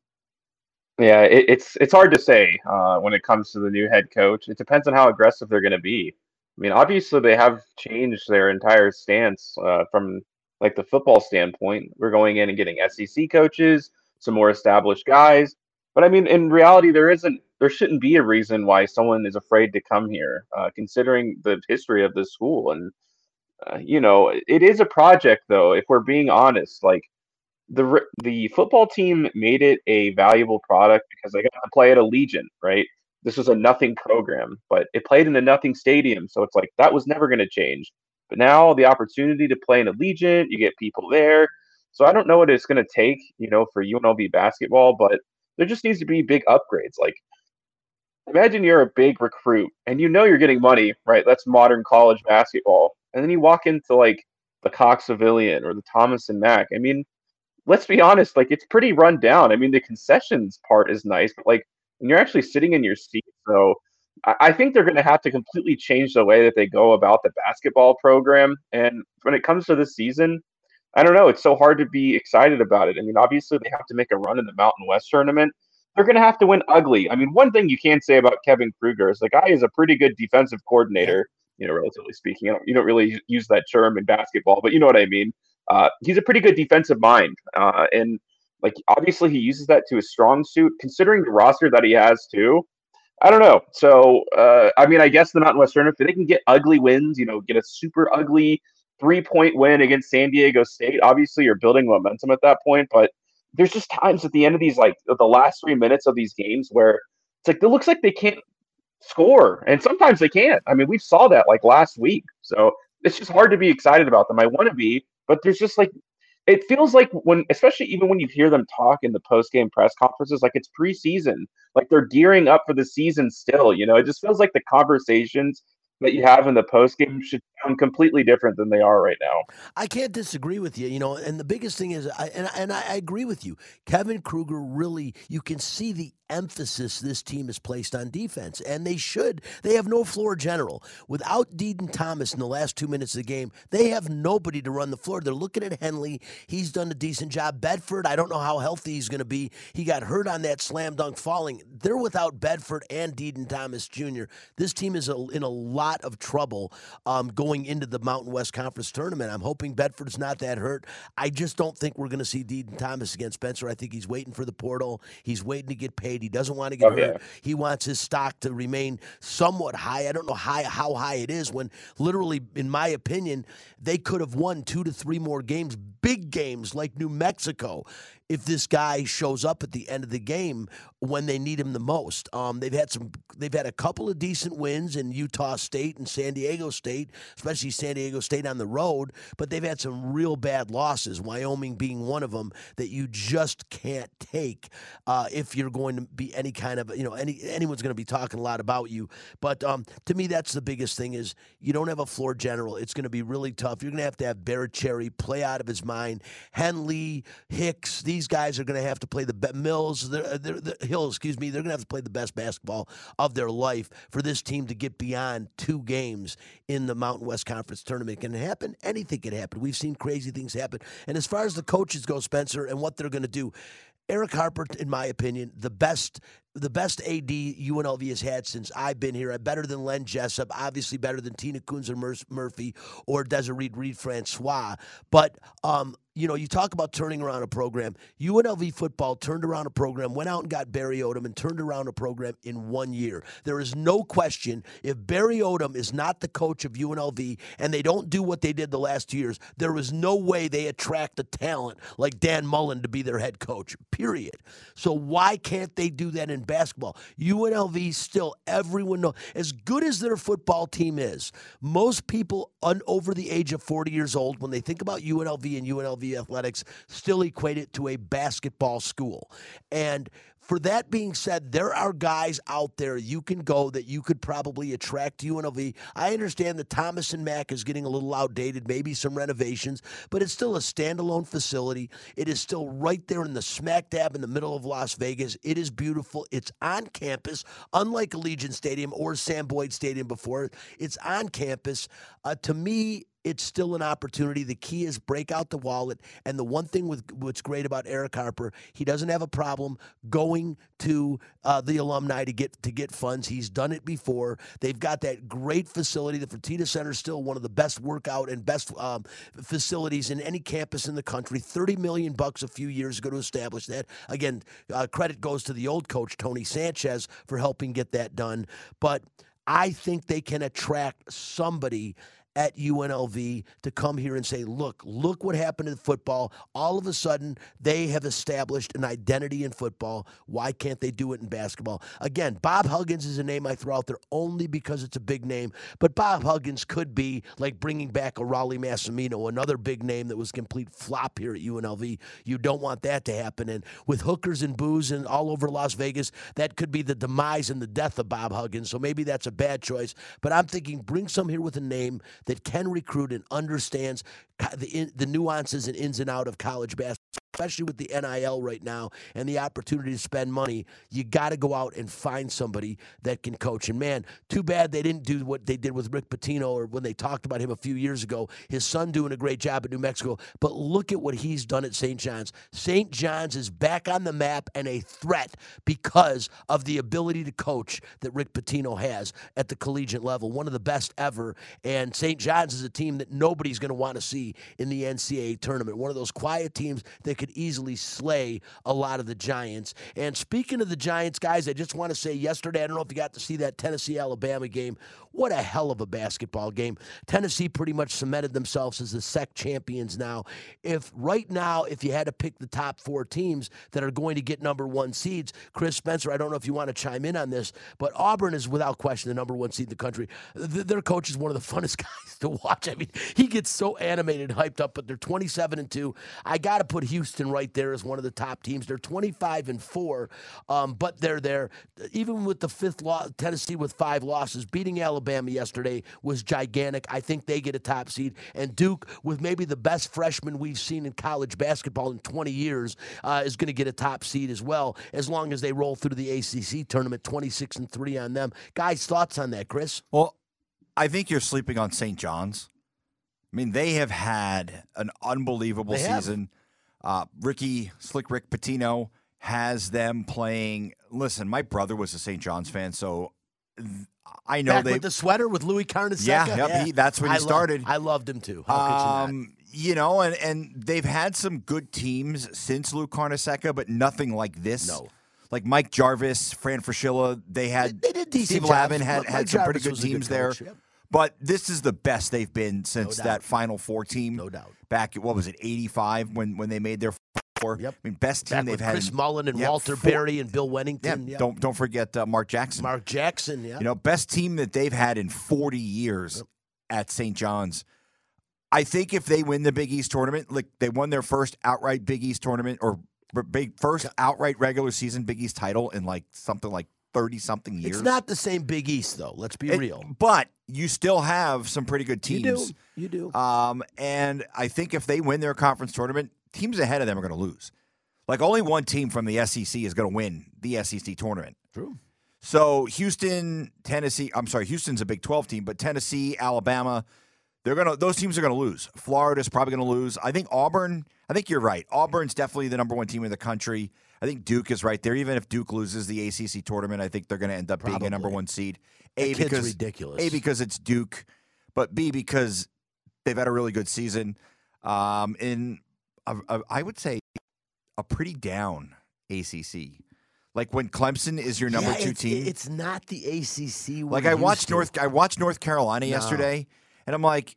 Yeah, it, it's it's hard to say uh, when it comes to the new head coach. It depends on how aggressive they're going to be. I mean, obviously they have changed their entire stance uh, from like the football standpoint. We're going in and getting S E C coaches, some more established guys. But I mean, in reality, there isn't, there shouldn't be a reason why someone is afraid to come here, uh, considering the history of this school. And uh, you know, it is a project, though. If we're being honest, like the the football team made it a valuable product because they got to play at Allegiant, right? This was a nothing program, but it played in the nothing stadium, so it's like that was never going to change. But now the opportunity to play in Allegiant, you get people there. So I don't know what it's going to take, you know, for U N L V basketball, but there just needs to be big upgrades. Like, imagine you're a big recruit and you know you're getting money, right? That's modern college basketball. And then you walk into like the Cox Pavilion or the Thomas and Mack. I mean, let's be honest, like it's pretty run down. I mean, the concessions part is nice, but like when you're actually sitting in your seat, so I, I think they're going to have to completely change the way that they go about the basketball program. And when it comes to this season, I don't know. It's so hard to be excited about it. I mean, obviously they have to make a run in the Mountain West tournament. They're going to have to win ugly. I mean, one thing you can say about Kevin Kruger is the guy is a pretty good defensive coordinator, you know, relatively speaking. You don't, you don't really use that term in basketball, but you know what I mean. Uh, he's a pretty good defensive mind. Uh, and, like, obviously he uses that to his strong suit. Considering the roster that he has, too, I don't know. So, uh, I mean, I guess the Mountain West tournament, if they can get ugly wins, you know, get a super ugly three-point win against San Diego State, obviously you're building momentum at that point, but there's just times at the end of these, like the last three minutes of these games where it's like, it looks like they can't score. And sometimes they can't. I mean, we saw that like last week. So it's just hard to be excited about them. I want to be, but there's just like, it feels like when, especially even when you hear them talk in the post-game press conferences, like it's preseason, like they're gearing up for the season still, you know, it just feels like the conversations that you have in the post-game should sound completely different than they are right now. I can't disagree with you, you know, and the biggest thing is, I, and, and I agree with you, Kevin Kruger really, you can see the emphasis this team has placed on defense, and they should. They have no floor general. Without Deaton Thomas in the last two minutes of the game, they have nobody to run the floor. They're looking at Henley. He's done a decent job. Bedford, I don't know how healthy he's going to be. He got hurt on that slam dunk falling. They're without Bedford and Deaton Thomas Junior This team is a, in a lot of trouble um, going into the Mountain West Conference tournament. I'm hoping Bedford's not that hurt. I just don't think we're going to see Deaton Thomas against Spencer. I think he's waiting for the portal. He's waiting to get paid. He doesn't want to get oh, hurt. Yeah. He wants his stock to remain somewhat high. I don't know high, how high it is when literally, in my opinion, they could have won two to three more games, big games like New Mexico, if this guy shows up at the end of the game when they need him the most. Um, they've had some. They've had a couple of decent wins in Utah State and San Diego State, especially San Diego State on the road, but they've had some real bad losses, Wyoming being one of them, that you just can't take uh, if you're going to be any kind of, you know, any anyone's going to be talking a lot about you. But um, to me, that's the biggest thing is you don't have a floor general. It's going to be really tough. You're going to have to have Barrett-Cherry play out of his mind. Henley, Hicks, these guys are going to have to play the be- Mills, they're, they're, they're, Hill, excuse me. They're going to have to play the best basketball of their life for this team to get beyond two games in the Mountain West Conference tournament. Can it happen? Anything can happen. We've seen crazy things happen. And as far as the coaches go, Spencer, and what they're going to do, Eric Harper, in my opinion, the best the best A D U N L V has had since I've been here. Better than Len Jessup, obviously better than Tina Kunzer Murphy or Desiree Reed Francois. But, um, you know, you talk about turning around a program. U N L V football turned around a program, went out and got Barry Odom and turned around a program in one year. There is no question if Barry Odom is not the coach of U N L V and they don't do what they did the last two years, there is no way they attract a talent like Dan Mullen to be their head coach, period. So why can't they do that in basketball? U N L V still, everyone knows, as good as their football team is, most people un, over the age of forty years old, when they think about U N L V and U N L V athletics, still equate it to a basketball school. And for that being said, there are guys out there you can go that you could probably attract to U N L V. I understand that Thomas and Mack is getting a little outdated, maybe some renovations, but it's still a standalone facility. It is still right there in the smack dab in the middle of Las Vegas. It is beautiful. It's on campus, unlike Allegiant Stadium or Sam Boyd Stadium before. It's on campus. Uh, to me, it's still an opportunity. The key is break out the wallet. And the one thing with what's great about Eric Harper, he doesn't have a problem going to uh, the alumni to get to get funds. He's done it before. They've got that great facility. The Fertitta Center is still one of the best workout and best um, facilities in any campus in the country. thirty million bucks a few years ago to establish that. Again, uh, credit goes to the old coach, Tony Sanchez, for helping get that done. But I think they can attract somebody at U N L V to come here and say, look, look what happened in football. All of a sudden, they have established an identity in football. Why can't they do it in basketball? Again, Bob Huggins is a name I throw out there only because it's a big name, but Bob Huggins could be like bringing back a Raleigh Massimino, another big name that was a complete flop here at U N L V. You don't want that to happen. And with hookers and booze and all over Las Vegas, that could be the demise and the death of Bob Huggins. So maybe that's a bad choice. But I'm thinking bring some here with a name that can recruit and understands the, the nuances and ins and out of college basketball. especially with the N I L right now and the opportunity to spend money, you got to go out and find somebody that can coach. And, man, too bad they didn't do what they did with Rick Pitino or when they talked about him a few years ago. His son doing a great job at New Mexico. But look at what he's done at Saint John's. Saint John's is back on the map and a threat because of the ability to coach that Rick Pitino has at the collegiate level, one of the best ever. And Saint John's is a team that nobody's going to want to see in the N C double A tournament, one of those quiet teams that could easily slay a lot of the Giants. And speaking of the Giants, guys, I just want to say yesterday, I don't know if you got to see that Tennessee-Alabama game. What a hell of a basketball game. Tennessee pretty much cemented themselves as the S E C champions now. If right now, if you had to pick the top four teams that are going to get number one seeds, Chris Spencer, I don't know if you want to chime in on this, but Auburn is without question the number one seed in the country. Th- their coach is one of the funnest guys to watch. I mean, he gets so animated and hyped up, but they're twenty-seven and two. I got to put Houston right there as one of the top teams. They're twenty-five and four, um, but they're there. Even with the fifth loss, Tennessee with five losses, beating Alabama yesterday was gigantic. I think they get a top seed. And Duke, with maybe the best freshman we've seen in college basketball in twenty years, uh, is going to get a top seed as well, as long as they roll through the A C C tournament, twenty-six and three on them. Guys, thoughts on that, Chris? Well, I think you're sleeping on Saint John's. I mean, they have had an unbelievable They have. season. Uh, Ricky, Slick Rick Pitino has them playing. Listen, my brother was a Saint John's fan, so th- I know Back they. with the sweater with Louis Carnesecca? Yeah, yep, he- that's when he I lo- started. I loved him too. How could you not? Um, you know, and, and they've had some good teams since Lou Carnesecca, but nothing like this. No. Like Mike Jarvis, Fran Fraschilla, they had They did decent Steve jobs. Lavin had, Mike had some pretty Jarvis good was a good teams coach, there. yep. But this is the best they've been since doubt. that Final Four team. No doubt. Back at, what was it, eighty-five when, when they made their four? Yep. I mean, best team Back they've with had. Chris in- Mullen and yeah, Walter four- Berry and Bill Yeah, Wennington. Yep. don't don't forget uh, Mark Jackson. Mark Jackson, yeah. You know, best team that they've had in forty years Yep. at Saint John's. I think if they win the Big East tournament, like they won their first outright Big East tournament or big first outright regular season Big East title in like something like thirty-something years. It's not the same Big East, though. Let's be It- real. But you still have some pretty good You teams. do. You do. Um, and I think if they win their conference tournament, teams ahead of them are going to lose. Like only one team from the S E C is going to win the S E C tournament. True. So Houston, Tennessee, I'm sorry, Houston's a Big twelve team, but Tennessee, Alabama, they're going to those teams are going to lose. Florida's probably going to lose. I think Auburn, I think you're right. Auburn's definitely the number one team in the country. I think Duke is right there. Even if Duke loses the A C C tournament, I think they're going to end up being a number Probably. one seed. That A kid's because ridiculous. A because it's Duke, but B because they've had a really good season. Um, in a, a, I would say a pretty down A C C. Like when Clemson is your number Yeah, two it's, team. It's not the A C C. Like we're I used watched to. North I watched North Carolina No. yesterday, and I'm like,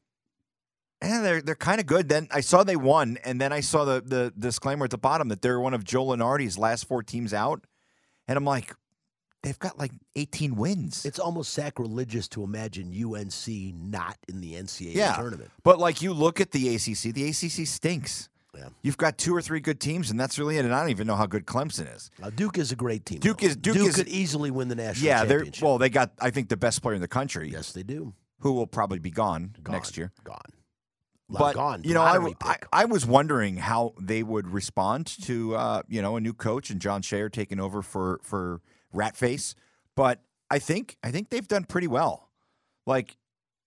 eh, they're they're kind of good. Then I saw they won, and then I saw the the disclaimer at the bottom that they're one of Joe Lunardi's last four teams out, and I'm like, they've got like eighteen wins. It's almost sacrilegious to imagine U N C not in the N C double A yeah, tournament. but like you look at the A C C, the A C C stinks. Yeah. You've got two or three good teams, and that's really it. And I don't even know how good Clemson is. Now, Duke is a great team. Duke though. is- Duke is- could easily win the national Yeah, they're championship. well, they got I think the best player in the country, yes, they do. who will probably be gone, Gone. next year. Gone. But gone. you know, I, Lottery I, pick. I was wondering how they would respond to uh, you know a new coach and John Shayer taking over for for Ratface. But I think I think they've done pretty well. Like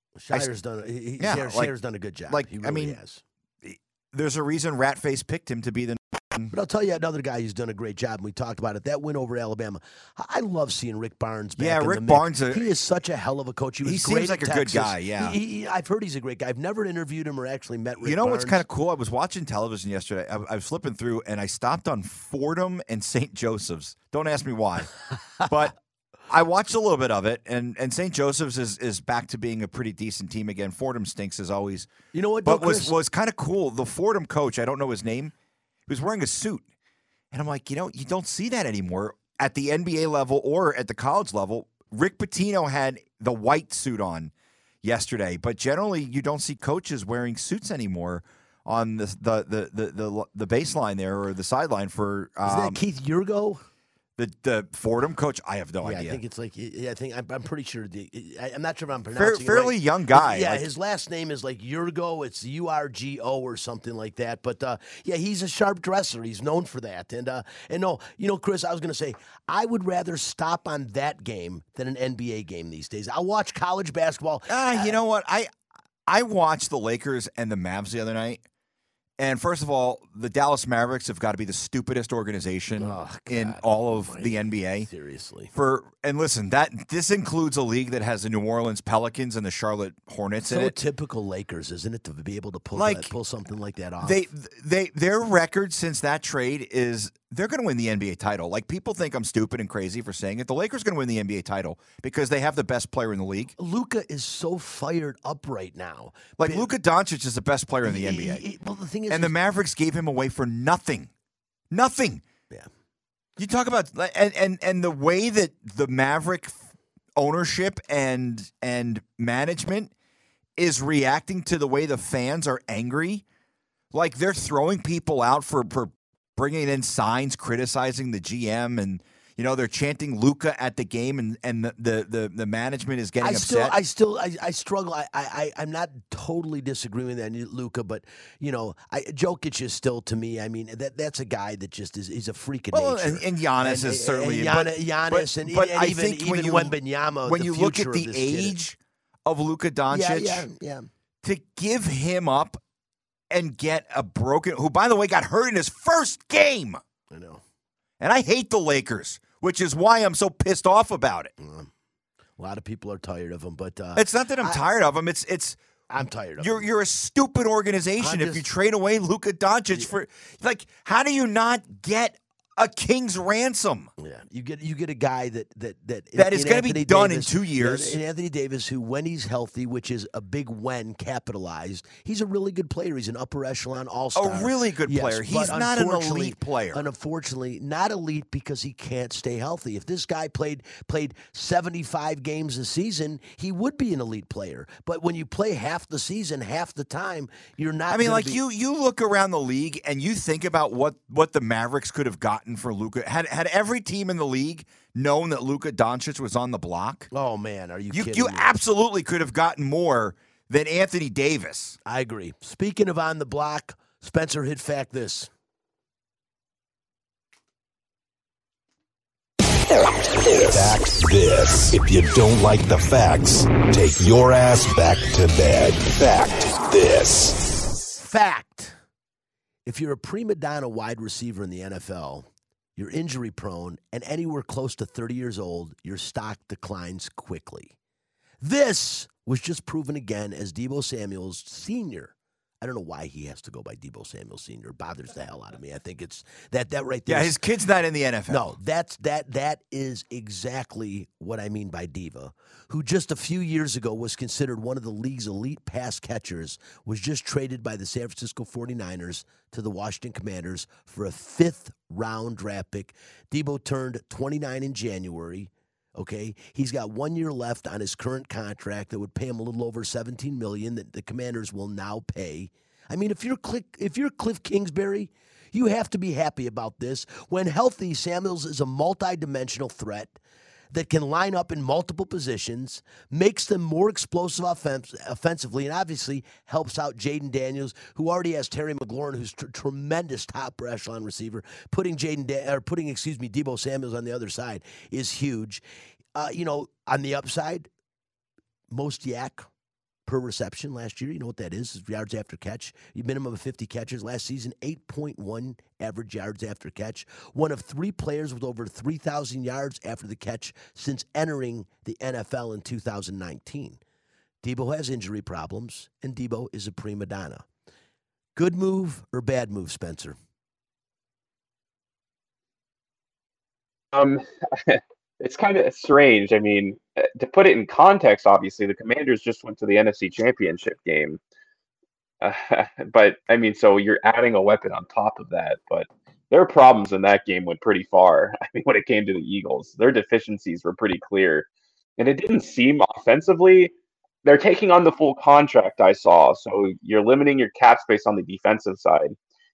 I Shire's done. He, he- Yeah, Shire's, like- Shire's done a good job. like, he I really mean, has. there's a reason Ratface picked him to be the. But I'll tell you another guy who's done a great job, and we talked about it. That win over Alabama. I I love seeing Rick Barnes back Yeah, in Rick the mix. Barnes, uh, he is such a hell of a coach. He, was he great seems like at a good Texas. guy, yeah. He- he- I've heard he's a great guy. I've never interviewed him or actually met Rick You know what's Barnes. kind of cool? I was watching television yesterday. I, I was flipping through, and I stopped on Fordham and Saint Joseph's. Don't ask me why, but I watched a little bit of it, and, and Saint Joseph's is, is back to being a pretty decent team again. Fordham stinks as always. You know what, But though, was Chris? was kind of cool. The Fordham coach, I don't know his name, he was wearing a suit, and I'm like, you know, you don't see that anymore at the N B A level or at the college level. Rick Pitino had the white suit on yesterday, but generally you don't see coaches wearing suits anymore on the the the the the, the baseline there or the sideline for. Um, Isn't that Keith Yurgo? The the Fordham coach, I have no yeah, idea. I think it's like I think I'm, I'm pretty sure. The, I, I'm not sure if I'm Fair, pronouncing fairly it right. young guy. Yeah, like, his last name is like Urgo. It's U R G O or something like that. But uh, yeah, he's a sharp dresser. He's known for that. And uh, and no, you know, Chris, I was going to say I would rather stop on that game than an N B A game these days. I'll watch college basketball. Uh, you know what? I I watched the Lakers and the Mavs the other night. And first of all, the Dallas Mavericks have got to be the stupidest organization oh, in all of the N B A. Seriously. For and listen, that this includes a league that has the New Orleans Pelicans and the Charlotte Hornets so in it. Typical Lakers, isn't it, to be able to pull like, that, pull something like that off? They they their record since that trade is they're going to win the N B A title. Like people think I'm stupid and crazy for saying it. The Lakers are going to win the N B A title because they have the best player in the league. Luka is so fired up right now. Like but, Luka Doncic is the best player in the N B A. He, he, well, the thing is, and the Mavericks gave him away for nothing. Nothing. Yeah. You talk about and and and the way that the Maverick ownership and and management is reacting to the way the fans are angry, like they're throwing people out for, for bringing in signs criticizing the G M, and you know they're chanting Luka at the game, and and the the the, the management is getting I still, upset. I still, I, I struggle. I, I, I'm not totally disagreeing with that, Luka, but you know, I, Jokic is still to me. I mean, that that's a guy that just is. He's a freak of well, nature. and, and Giannis and, is certainly, and Gian, but, Giannis, but, and, but and I even think even when you Wembanyama, when the you look at future the of this kid. age of Luka Doncic, yeah, yeah, yeah. to give him up and get a broken, who by the way got hurt in his first game. I know, and I hate the Lakers, which is why I'm so pissed off about it. Uh, a lot of people are tired of him, but uh, it's not that I'm I, tired of him. It's it's I'm tired of you're him. you're a stupid organization I'm if just, you trade away Luka Doncic yeah. for like how do you not get a king's ransom? Yeah, you get you get a guy that that that that is going to be done Davis, in two years. And Anthony Davis, who when he's healthy, which is a big when capitalized, he's a really good player. He's an upper echelon all star. A really good yes, player. He's not an elite player. And unfortunately, not elite because he can't stay healthy. If this guy played played seventy-five games a season, he would be an elite player. But when you play half the season, half the time, you're not. I mean, like be, you you look around the league and you think about what what the Mavericks could have gotten for Luka. Had had every team in the league known that Luka Doncic was on the block? Oh man, are you you kidding you me? absolutely could have gotten more than Anthony Davis. I agree. Speaking of on the block, Spencer hit fact this. Fact this. If you don't like the facts, take your ass back to bed. Fact this. Fact. If you're a prima donna wide receiver in the N F L, you're injury prone, and anywhere close to thirty years old, your stock declines quickly. This was just proven again as Deebo Samuels Senior I don't know why he has to go by Deebo Samuel Senior It bothers the hell out of me. I think it's that that right there. Yeah, his kid's not in the N F L. No, that's that that is exactly what I mean by diva, who just a few years ago was considered one of the league's elite pass catchers, was just traded by the San Francisco forty-niners to the Washington Commanders for a fifth round draft pick. Deebo turned twenty-nine in January. Okay, he's got one year left on his current contract that would pay him a little over seventeen million dollars that the Commanders will now pay. I mean, if you're Cliff, if you're Cliff Kingsbury, you have to be happy about this. When healthy, Samuels is a multi-dimensional threat that can line up in multiple positions, makes them more explosive offense, offensively, and obviously helps out Jaden Daniels, who already has Terry McLaurin, who's a tremendous top echelon receiver. Putting Jaden da- or putting, excuse me, Deebo Samuels on the other side is huge. Uh, you know, on the upside, most yak per reception last year. You know what that is? It's yards after catch. Minimum of fifty catches. Last season, eight point one average yards after catch. One of three players with over three thousand yards after the catch since entering the N F L in two thousand nineteen. Deebo has injury problems, and Deebo is a prima donna. Good move or bad move, Spencer? Um, it's kind of strange. I mean, to put it in context, obviously, the Commanders just went to the N F C Championship game. Uh, but, I mean, so you're adding a weapon on top of that. But their problems in that game went pretty far. I mean, when it came to the Eagles, their deficiencies were pretty clear. And it didn't seem offensively. They're taking on the full contract, I saw. So you're limiting your cap space on the defensive side.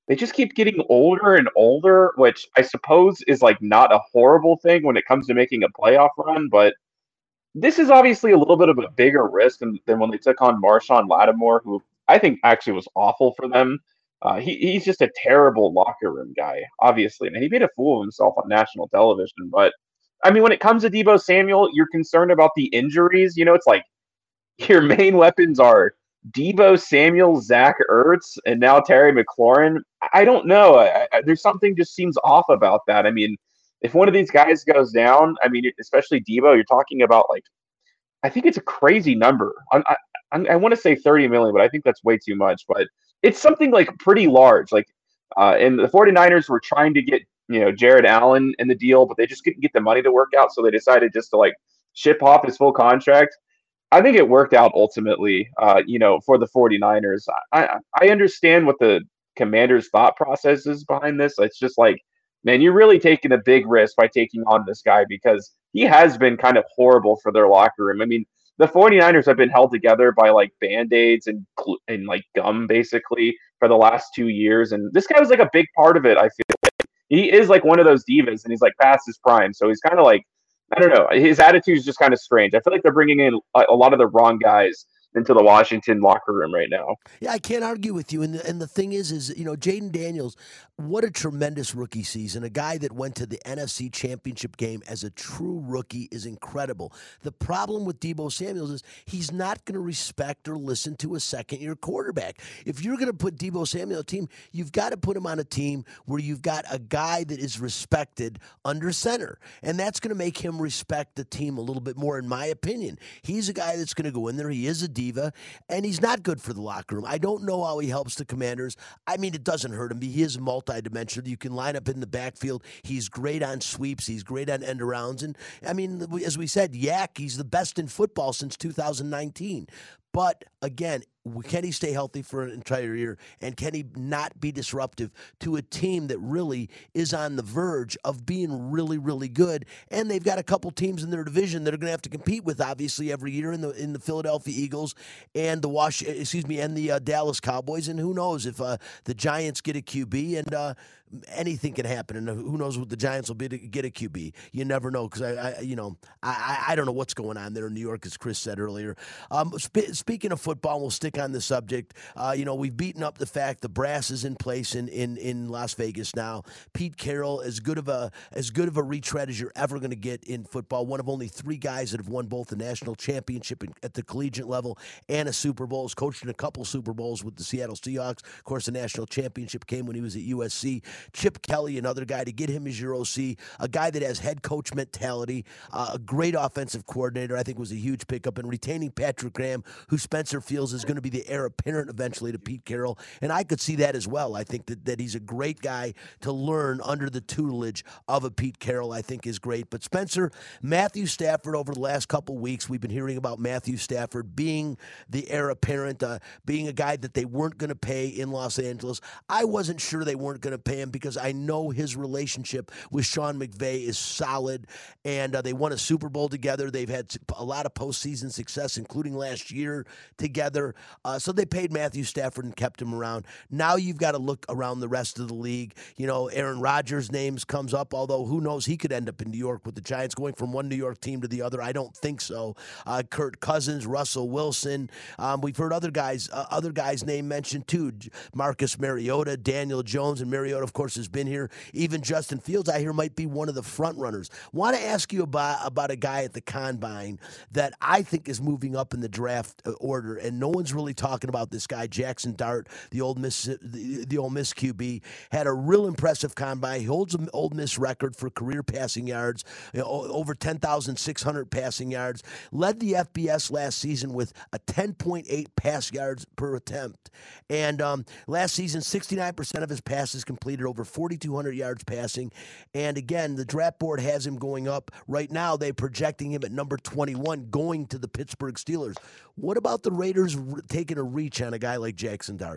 they just keep getting older and older, which I suppose is like not a horrible thing when it comes to making a playoff run, but this is obviously a little bit of a bigger risk than, than when they took on Marshawn Lattimore, who I think actually was awful for them. Uh, he, he's just a terrible locker room guy, obviously, and he made a fool of himself on national television. But I mean, when it comes to Deebo Samuel, you're concerned about the injuries. You know, it's like your main weapons are Deebo Samuel, Zach Ertz, and now Terry McLaurin. I don't know. I, I, there's something just seems off about that. I mean, if one of these guys goes down, I mean, especially Deebo, you're talking about like, I think it's a crazy number. I, I, I want to say thirty million, but I think that's way too much. But it's something like pretty large. Like, uh, and the 49ers were trying to get, you know, Jared Allen in the deal, but they just couldn't get the money to work out. So they decided just to like ship off his full contract. I think it worked out ultimately, uh, you know, for the 49ers. I, I understand what the Commanders' thought process is behind this. It's just like, man, you're really taking a big risk by taking on this guy because he has been kind of horrible for their locker room. I mean, the 49ers have been held together by like Band-Aids and, and like gum basically for the last two years. And this guy was like a big part of it, I feel like. He is like one of those divas and he's like past his prime. So he's kind of like, I don't know. His attitude is just kind of strange. I feel like they're bringing in a lot of the wrong guys into the Washington locker room right now. Yeah, I can't argue with you. And the, and the thing is, is, you know, Jaden Daniels, what a tremendous rookie season. A guy that went to the N F C Championship game as a true rookie is incredible. The problem with Deebo Samuels is he's not going to respect or listen to a second-year quarterback. If you're going to put Deebo Samuel on a team, you've got to put him on a team where you've got a guy that is respected under center. And that's going to make him respect the team a little bit more, in my opinion. He's a guy that's going to go in there. He is a diva, and he's not good for the locker room. I don't know how he helps the Commanders. I mean, it doesn't hurt him. He is multidimensional. You can line up in the backfield. He's great on sweeps. He's great on end arounds. And, I mean, as we said, Yak, he's the best in football since two thousand nineteen. But, again, can he stay healthy for an entire year? And can he not be disruptive to a team that really is on the verge of being really, really good? And they've got a couple teams in their division that are going to have to compete with, obviously, every year in the in the Philadelphia Eagles and the Wash, excuse me, and the uh, Dallas Cowboys. And who knows if uh, the Giants get a Q B and uh, anything can happen. And who knows what the Giants will be to get a Q B? You never know because I, I, you know, I, I don't know what's going on there in New York, as Chris said earlier. Um, sp- speaking of football, we'll stick on the subject. Uh, you know, we've beaten up the fact the brass is in place in, in, in Las Vegas now. Pete Carroll, as good of a as good of a retread as you're ever going to get in football. One of only three guys that have won both the national championship at the collegiate level and a Super Bowl. He's coached in a couple Super Bowls with the Seattle Seahawks. Of course, the national championship came when he was at U S C. Chip Kelly, another guy to get him as your O C, a guy that has head coach mentality, uh, a great offensive coordinator. I think was a huge pickup, and retaining Patrick Graham, who Spencer feels is going to be the heir apparent eventually to Pete Carroll, and I could see that as well. I think that, that he's a great guy to learn under the tutelage of a Pete Carroll. I think is great. But Spencer, Matthew Stafford, over the last couple weeks, we've been hearing about Matthew Stafford being the heir apparent, uh, being a guy that they weren't going to pay in Los Angeles. I wasn't sure they weren't going to pay him because I know his relationship with Sean McVay is solid, and uh, they won a Super Bowl together. They've had a lot of postseason success, including last year together. Uh, so they paid Matthew Stafford and kept him around. Now you've got to look around the rest of the league. You know, Aaron Rodgers' names comes up, although who knows, he could end up in New York with the Giants going from one New York team to the other. I don't think so. Uh, Kirk Cousins, Russell Wilson. Um, we've heard other guys, uh, other guys' name mentioned too. Marcus Mariota, Daniel Jones, and Mariota, of course, has been here. Even Justin Fields, I hear, might be one of the front runners. Want to ask you about about a guy at the Combine that I think is moving up in the draft order, and no one's really talking about this guy. Jackson Dart, the Ole Miss, the, the Ole Miss Q B, had a real impressive Combine. He holds an Ole Miss record for career passing yards, you know, over ten thousand six hundred passing yards. Led the F B S last season with a ten point eight pass yards per attempt, and um, last season, sixty-nine percent of his passes completed, over forty-two hundred yards passing. And again, the draft board has him going up. Right now, they're projecting him at number twenty-one, going to the Pittsburgh Steelers. What about the Raiders taking a reach on a guy like Jackson Dart?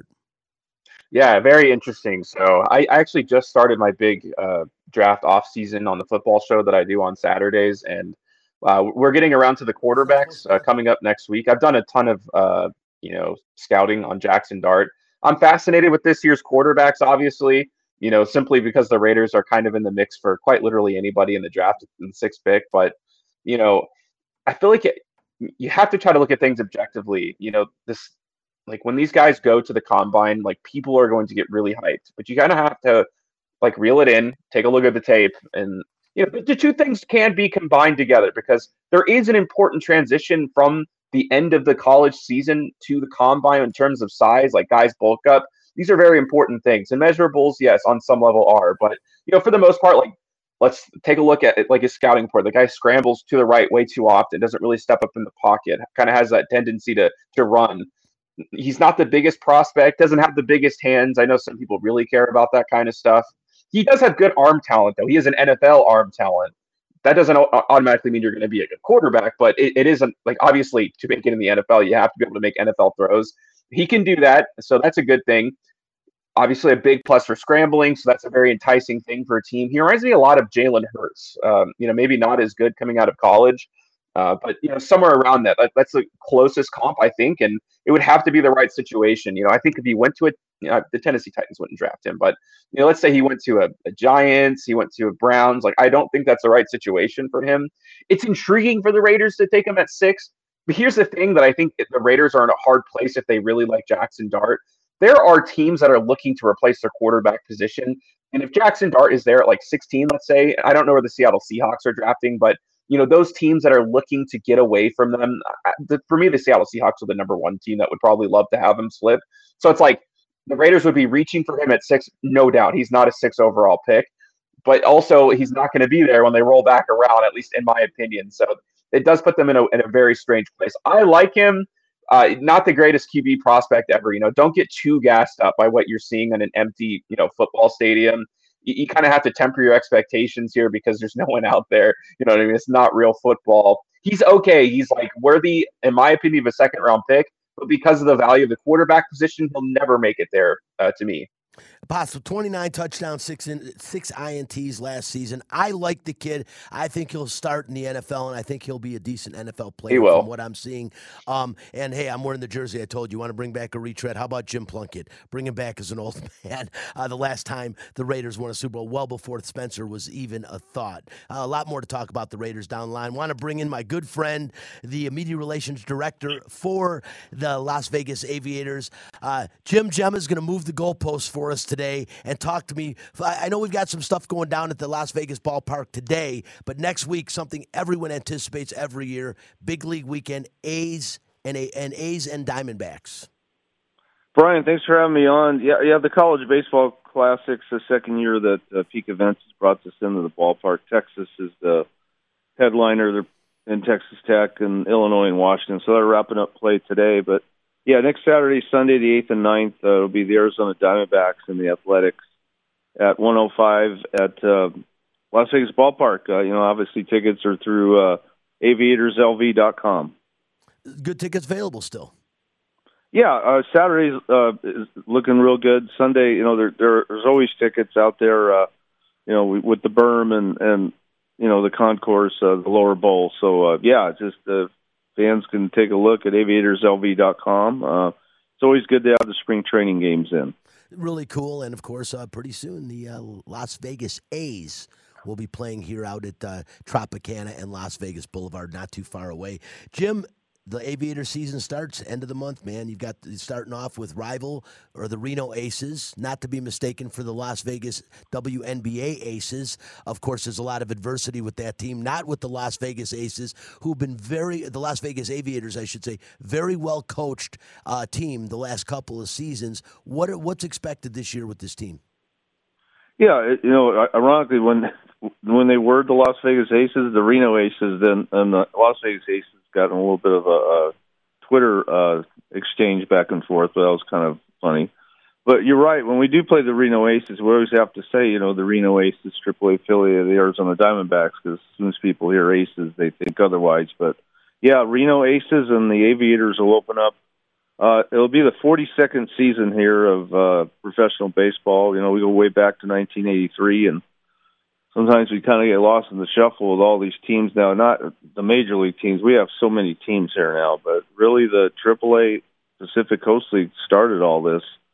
Yeah, very interesting. So I, I actually just started my big uh, draft off season on the football show that I do on Saturdays, and uh, we're getting around to the quarterbacks uh, coming up next week. I've done a ton of uh, you know scouting on Jackson Dart. I'm fascinated with this year's quarterbacks, obviously, you know, simply because the Raiders are kind of in the mix for quite literally anybody in the draft in the sixth pick. But, you know, I feel like it, you have to try to look at things objectively. You know, this, like when these guys go to the combine, like people are going to get really hyped, but you kind of have to like reel it in, take a look at the tape, and you know the two things can be combined together because there is an important transition from the end of the college season to the combine in terms of size. Like guys bulk up. These are very important things, and measurables, yes, on some level are, but you know for the most part, like let's take a look at it like his scouting report. The guy scrambles to the right way too often, doesn't really step up in the pocket, kind of has that tendency to to run. He's not the biggest prospect, doesn't have the biggest hands. I know some people really care about that kind of stuff. He does have good arm talent, though. He has an N F L arm talent. That doesn't automatically mean you're going to be a good quarterback, but it, it isn't like obviously to make it in the N F L, you have to be able to make N F L throws. He can do that, so that's a good thing. Obviously, a big plus for scrambling, so that's a very enticing thing for a team. He reminds me a lot of Jalen Hurts. Um, you know, maybe not as good coming out of college, uh, but you know, somewhere around that. that. That's the closest comp, I think, and it would have to be the right situation. You know, I think if he went to a, you know, the Tennessee Titans wouldn't draft him, but you know, let's say he went to a, a Giants, he went to a Browns. Like, I don't think that's the right situation for him. It's intriguing for the Raiders to take him at six, but here's the thing that I think the Raiders are in a hard place if they really like Jackson Dart. There are teams that are looking to replace their quarterback position. And if Jackson Dart is there at like sixteen, let's say, I don't know where the Seattle Seahawks are drafting, but you know, those teams that are looking to get away from them, the, for me, the Seattle Seahawks are the number one team that would probably love to have him slip. So it's like the Raiders would be reaching for him at six, no doubt. He's not a six overall pick, but also he's not going to be there when they roll back around, at least in my opinion. So it does put them in a, in a very strange place. I like him. Uh, not the greatest Q B prospect ever. You know, don't get too gassed up by what you're seeing in an empty, you know, football stadium. You, you kind of have to temper your expectations here because there's no one out there. You know what I mean? It's not real football. He's okay. He's like worthy, in my opinion, of a second round pick. But because of the value of the quarterback position, he'll never make it there uh, to me. Apostle, twenty-nine touchdowns, six in, six I N Ts last season. I like the kid. I think he'll start in the N F L, and I think he'll be a decent N F L player he will. from what I'm seeing. Um, and, hey, I'm wearing the jersey I told you. Want to bring back a retread? How about Jim Plunkett? Bring him back as an old man. Uh, the last time the Raiders won a Super Bowl, well before Spencer was even a thought. Uh, a lot more to talk about the Raiders down the line. Want to bring in my good friend, the media relations director for the Las Vegas Aviators. Uh, Jim Gemma is going to move the goalposts for us today and talk to me. I know we've got some stuff going down at the Las Vegas ballpark today, but next week, something everyone anticipates every year, big league weekend, A's and, a, and A's and Diamondbacks. Brian, thanks for having me on. Yeah, yeah, the College Baseball Classics, the second year that uh, Peak Events has brought this into the ballpark. Texas is the headliner. They're in Texas Tech and Illinois and Washington, so they're wrapping up play today, but yeah, next Saturday, Sunday, the eighth and ninth, uh, it'll be the Arizona Diamondbacks and the Athletics at one oh five at uh, Las Vegas Ballpark. Uh, you know, obviously tickets are through uh, aviators L V dot com. Good tickets available still. Yeah, uh, Saturday uh, is looking real good. Sunday, you know, there, there there's always tickets out there, uh, you know, with the berm and, and you know, the concourse, uh, the lower bowl. So, uh, yeah, just uh, fans can take a look at aviators L V dot com. Uh, it's always good to have the spring training games in. Really cool. And, of course, uh, pretty soon the uh, Las Vegas A's will be playing here out at uh, Tropicana and Las Vegas Boulevard, not too far away. Jim, the Aviator season starts end of the month, man. You've got starting off with rival or the Reno Aces, not to be mistaken for the Las Vegas W N B A Aces. Of course, there's a lot of adversity with that team, not with the Las Vegas Aces, who've been very, the Las Vegas Aviators, I should say, very well coached uh, team the last couple of seasons. What what's expected this year with this team? Yeah, you know, ironically, when when they were the Las Vegas Aces, the Reno Aces, then and the Las Vegas Aces got in a little bit of a, a Twitter uh, exchange back and forth, but that was kind of funny. But you're right. When we do play the Reno Aces, we always have to say, you know, the Reno Aces, triple A affiliate of the Arizona Diamondbacks, because as soon as people hear Aces, they think otherwise. But, yeah, Reno Aces and the Aviators will open up. Uh, it'll be the forty-second season here of uh, professional baseball. You know, we go way back to nineteen eighty-three, and sometimes we kind of get lost in the shuffle with all these teams now. Not the major league teams. We have so many teams here now, but really the triple A Pacific Coast League started all this.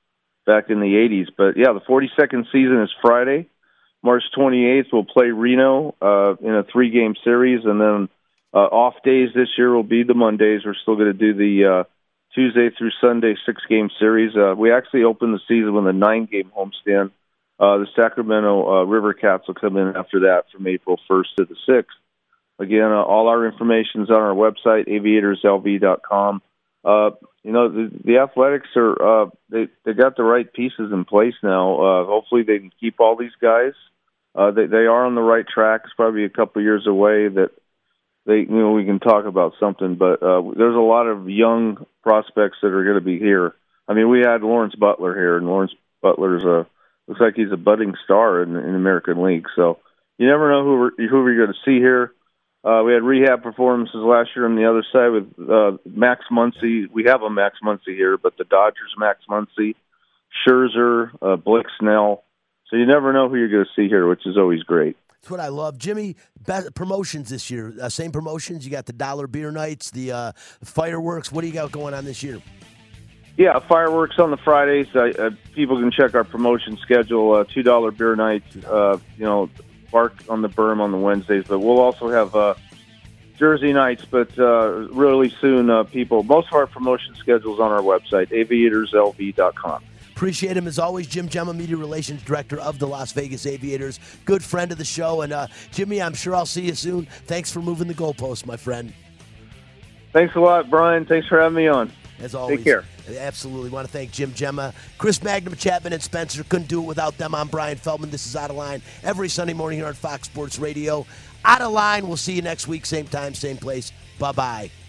back in the eighties. But, yeah, the forty-second season is Friday. March twenty-eighth, we'll play Reno uh, in a three-game series, and then uh, off days this year will be the Mondays. We're still going to do the uh, Tuesday through Sunday six-game series. Uh, we actually opened the season with a nine-game homestand. Uh, the Sacramento uh, River Cats will come in after that from April first to the sixth. Again, uh, all our information is on our website, aviators l v dot com. Uh, you know, the, the Athletics are, uh, they, they got the right pieces in place now. Uh, hopefully they can keep all these guys. Uh, they, they are on the right track. It's probably a couple of years away that they, you know, we can talk about something, but, uh, there's a lot of young prospects that are going to be here. I mean, we had Lawrence Butler here, and Lawrence Butler's a, looks like he's a budding star in, in the American League. So you never know who we're, who we're going to see here. Uh, we had rehab performances last year on the other side with uh, Max Muncy. We have a Max Muncy here, but the Dodgers' Max Muncy, Scherzer, uh, Blake Snell. So you never know who you're going to see here, which is always great. That's what I love. Jimmy, best promotions this year. Uh, same promotions? You got the dollar beer nights, the uh, fireworks. What do you got going on this year? Yeah, fireworks on the Fridays. Uh, uh, people can check our promotion schedule. Uh, two dollar beer nights. Uh, you know, Bark on the Berm on the Wednesdays. But we'll also have uh, Jersey nights. But uh, really soon, uh, people. Most of our promotion schedules on our website, aviators l v dot com. Appreciate him as always. Jim Gemma, Media Relations Director of the Las Vegas Aviators. Good friend of the show. And uh, Jimmy, I'm sure I'll see you soon. Thanks for moving the goalposts, my friend. Thanks a lot, Brian. Thanks for having me on. As always. Take care. Absolutely. Want to thank Jim Gemma, Chris Magnum, Chapman, and Spencer. Couldn't do it without them. I'm Brian Feldman. This is Out of Line every Sunday morning here on Fox Sports Radio. Out of Line. We'll see you next week. Same time, same place. Bye-bye.